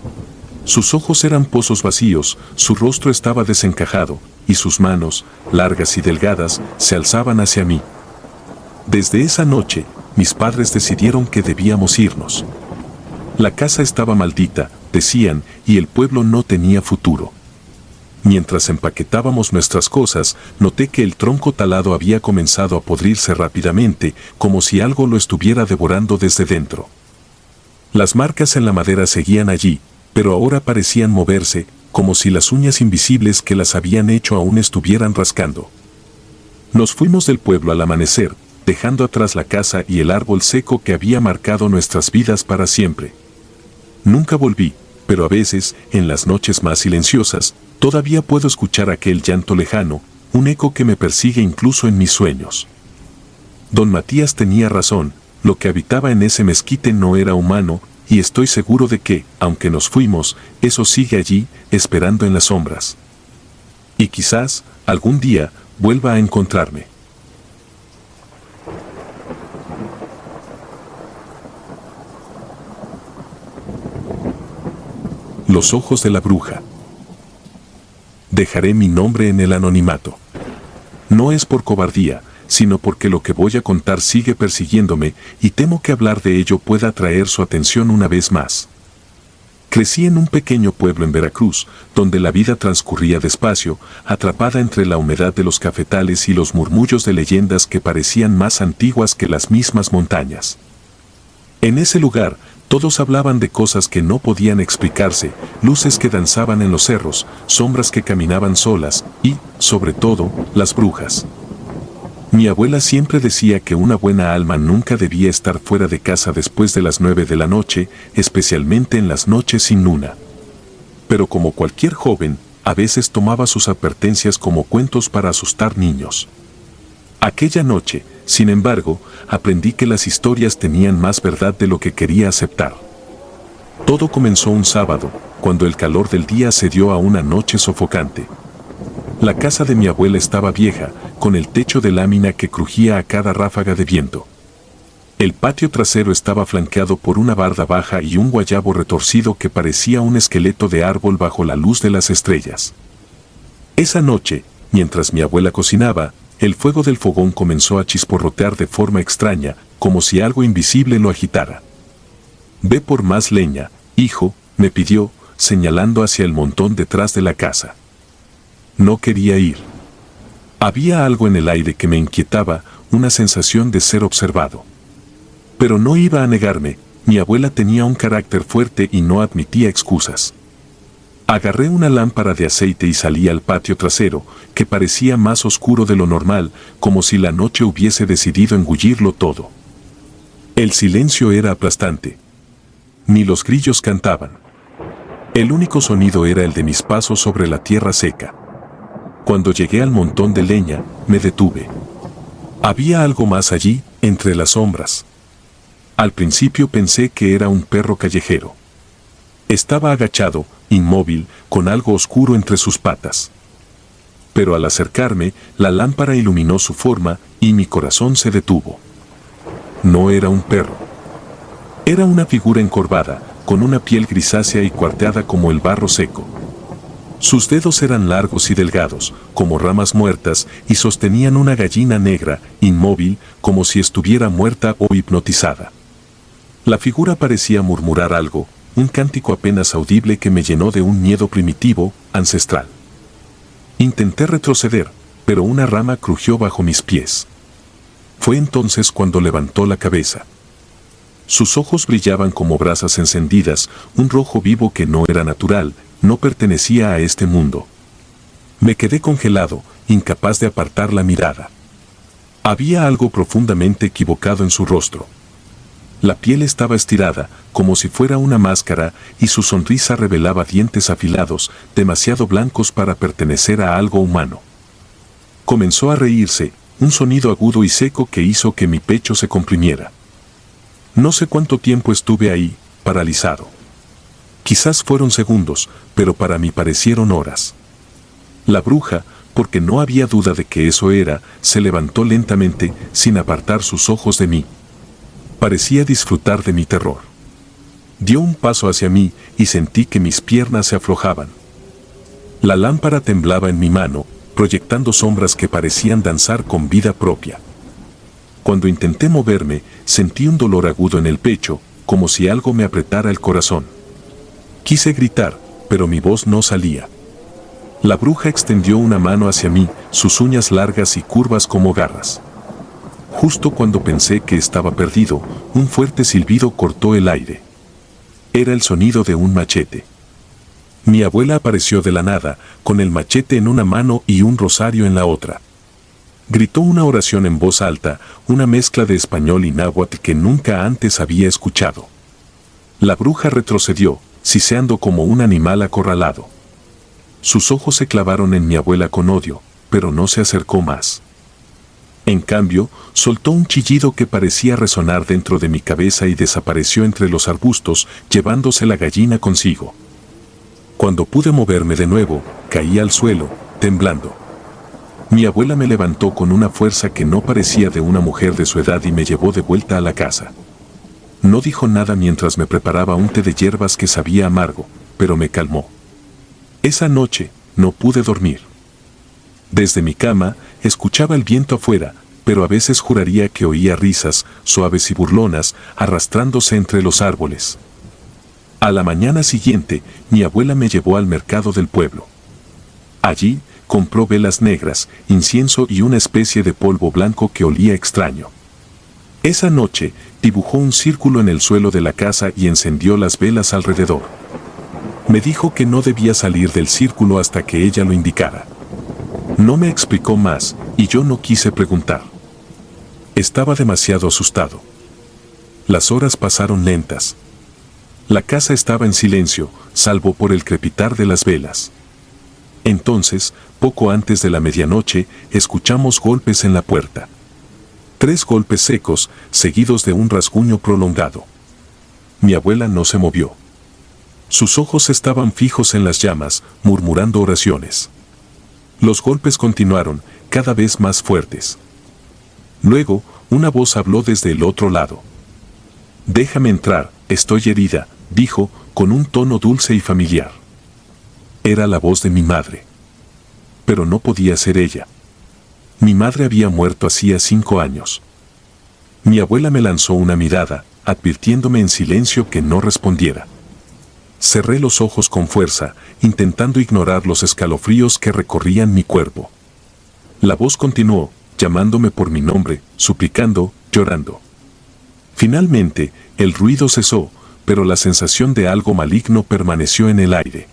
Sus ojos eran pozos vacíos, su rostro estaba desencajado, y sus manos, largas y delgadas, se alzaban hacia mí. Desde esa noche, mis padres decidieron que debíamos irnos. La casa estaba maldita, decían, y el pueblo no tenía futuro. Mientras empaquetábamos nuestras cosas, noté que el tronco talado había comenzado a podrirse rápidamente, como si algo lo estuviera devorando desde dentro. Las marcas en la madera seguían allí, pero ahora parecían moverse, como si las uñas invisibles que las habían hecho aún estuvieran rascando. Nos fuimos del pueblo al amanecer, dejando atrás la casa y el árbol seco que había marcado nuestras vidas para siempre. Nunca volví, pero a veces, en las noches más silenciosas, todavía puedo escuchar aquel llanto lejano, un eco que me persigue incluso en mis sueños. Don Matías tenía razón, lo que habitaba en ese mezquite no era humano, y estoy seguro de que, aunque nos fuimos, eso sigue allí, esperando en las sombras. Y quizás, algún día, vuelva a encontrarme. Los ojos de la bruja. Dejaré mi nombre en el anonimato. No es por cobardía, sino porque lo que voy a contar sigue persiguiéndome y temo que hablar de ello pueda atraer su atención una vez más. Crecí en un pequeño pueblo en Veracruz, donde la vida transcurría despacio, atrapada entre la humedad de los cafetales y los murmullos de leyendas que parecían más antiguas que las mismas montañas. En ese lugar, todos hablaban de cosas que no podían explicarse, luces que danzaban en los cerros, sombras que caminaban solas y, sobre todo, las brujas. Mi abuela siempre decía que una buena alma nunca debía estar fuera de casa después de las nueve de la noche, especialmente en las noches sin luna. Pero como cualquier joven, a veces tomaba sus advertencias como cuentos para asustar niños. Aquella noche, sin embargo, aprendí que las historias tenían más verdad de lo que quería aceptar. Todo comenzó un sábado, cuando el calor del día cedió a una noche sofocante. La casa de mi abuela estaba vieja, con el techo de lámina que crujía a cada ráfaga de viento. El patio trasero estaba flanqueado por una barda baja y un guayabo retorcido que parecía un esqueleto de árbol bajo la luz de las estrellas. Esa noche, mientras mi abuela cocinaba, el fuego del fogón comenzó a chisporrotear de forma extraña, como si algo invisible lo agitara. «Ve por más leña, hijo», me pidió, señalando hacia el montón detrás de la casa. No quería ir. Había algo en el aire que me inquietaba, una sensación de ser observado. Pero no iba a negarme, mi abuela tenía un carácter fuerte y no admitía excusas. Agarré una lámpara de aceite y salí al patio trasero, que parecía más oscuro de lo normal, como si la noche hubiese decidido engullirlo todo. El silencio era aplastante. Ni los grillos cantaban. El único sonido era el de mis pasos sobre la tierra seca. Cuando llegué al montón de leña, me detuve. Había algo más allí, entre las sombras. Al principio pensé que era un perro callejero. Estaba agachado, inmóvil, con algo oscuro entre sus patas. Pero al acercarme, la lámpara iluminó su forma y mi corazón se detuvo. No era un perro. Era una figura encorvada, con una piel grisácea y cuarteada como el barro seco. Sus dedos eran largos y delgados, como ramas muertas, y sostenían una gallina negra, inmóvil, como si estuviera muerta o hipnotizada. La figura parecía murmurar algo, un cántico apenas audible que me llenó de un miedo primitivo, ancestral. Intenté retroceder, pero una rama crujió bajo mis pies. Fue entonces cuando levantó la cabeza. Sus ojos brillaban como brasas encendidas, un rojo vivo que no era natural, no pertenecía a este mundo. Me quedé congelado, incapaz de apartar la mirada. Había algo profundamente equivocado en su rostro. La piel estaba estirada, como si fuera una máscara, y su sonrisa revelaba dientes afilados, demasiado blancos para pertenecer a algo humano. Comenzó a reírse, un sonido agudo y seco que hizo que mi pecho se comprimiera. No sé cuánto tiempo estuve ahí, paralizado. Quizás fueron segundos, pero para mí parecieron horas. La bruja, porque no había duda de que eso era, se levantó lentamente, sin apartar sus ojos de mí. Parecía disfrutar de mi terror. Dio un paso hacia mí y sentí que mis piernas se aflojaban. La lámpara temblaba en mi mano, proyectando sombras que parecían danzar con vida propia. Cuando intenté moverme, sentí un dolor agudo en el pecho, como si algo me apretara el corazón. Quise gritar, pero mi voz no salía. La bruja extendió una mano hacia mí, sus uñas largas y curvas como garras. Justo cuando pensé que estaba perdido, un fuerte silbido cortó el aire. Era el sonido de un machete. Mi abuela apareció de la nada, con el machete en una mano y un rosario en la otra. Gritó una oración en voz alta, una mezcla de español y náhuatl que nunca antes había escuchado. La bruja retrocedió, siseando como un animal acorralado. Sus ojos se clavaron en mi abuela con odio, pero no se acercó más. En cambio, soltó un chillido que parecía resonar dentro de mi cabeza y desapareció entre los arbustos, llevándose la gallina consigo. Cuando pude moverme de nuevo, caí al suelo, temblando. Mi abuela me levantó con una fuerza que no parecía de una mujer de su edad y me llevó de vuelta a la casa. No dijo nada mientras me preparaba un té de hierbas que sabía amargo, pero me calmó. Esa noche, no pude dormir. Desde mi cama, escuchaba el viento afuera, pero a veces juraría que oía risas, suaves y burlonas, arrastrándose entre los árboles. A la mañana siguiente, mi abuela me llevó al mercado del pueblo. Allí, compró velas negras, incienso y una especie de polvo blanco que olía extraño. Esa noche, dibujó un círculo en el suelo de la casa y encendió las velas alrededor. Me dijo que no debía salir del círculo hasta que ella lo indicara. No me explicó más, y yo no quise preguntar. Estaba demasiado asustado. Las horas pasaron lentas. La casa estaba en silencio, salvo por el crepitar de las velas. Entonces, poco antes de la medianoche, escuchamos golpes en la puerta. Tres golpes secos, seguidos de un rasguño prolongado. Mi abuela no se movió. Sus ojos estaban fijos en las llamas, murmurando oraciones. Los golpes continuaron, cada vez más fuertes. Luego, una voz habló desde el otro lado. «Déjame entrar, estoy herida», dijo, con un tono dulce y familiar. Era la voz de mi madre. Pero no podía ser ella. Mi madre había muerto hacía cinco años. Mi abuela me lanzó una mirada, advirtiéndome en silencio que no respondiera. Cerré los ojos con fuerza, intentando ignorar los escalofríos que recorrían mi cuerpo. La voz continuó, llamándome por mi nombre, suplicando, llorando. Finalmente, el ruido cesó, pero la sensación de algo maligno permaneció en el aire.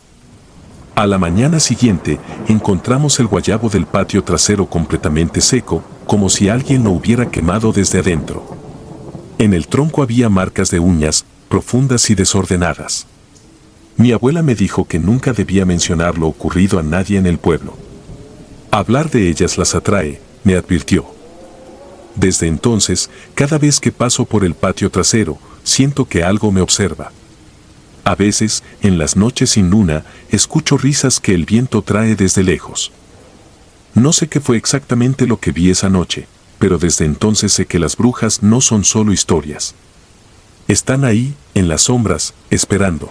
A la mañana siguiente, encontramos el guayabo del patio trasero completamente seco, como si alguien lo hubiera quemado desde adentro. En el tronco había marcas de uñas, profundas y desordenadas. Mi abuela me dijo que nunca debía mencionar lo ocurrido a nadie en el pueblo. Hablar de ellas las atrae, me advirtió. Desde entonces, cada vez que paso por el patio trasero, siento que algo me observa. A veces, en las noches sin luna, escucho risas que el viento trae desde lejos. No sé qué fue exactamente lo que vi esa noche, pero desde entonces sé que las brujas no son solo historias. Están ahí, en las sombras, esperando.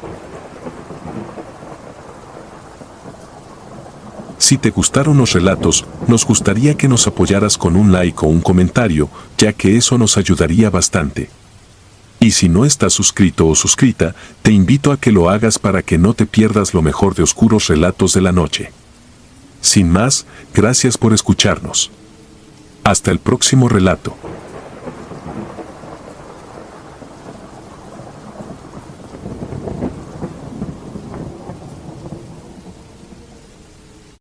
Si te gustaron los relatos, nos gustaría que nos apoyaras con un like o un comentario, ya que eso nos ayudaría bastante. Y si no estás suscrito o suscrita, te invito a que lo hagas para que no te pierdas lo mejor de Oscuros Relatos de la Noche. Sin más, gracias por escucharnos. Hasta el próximo relato.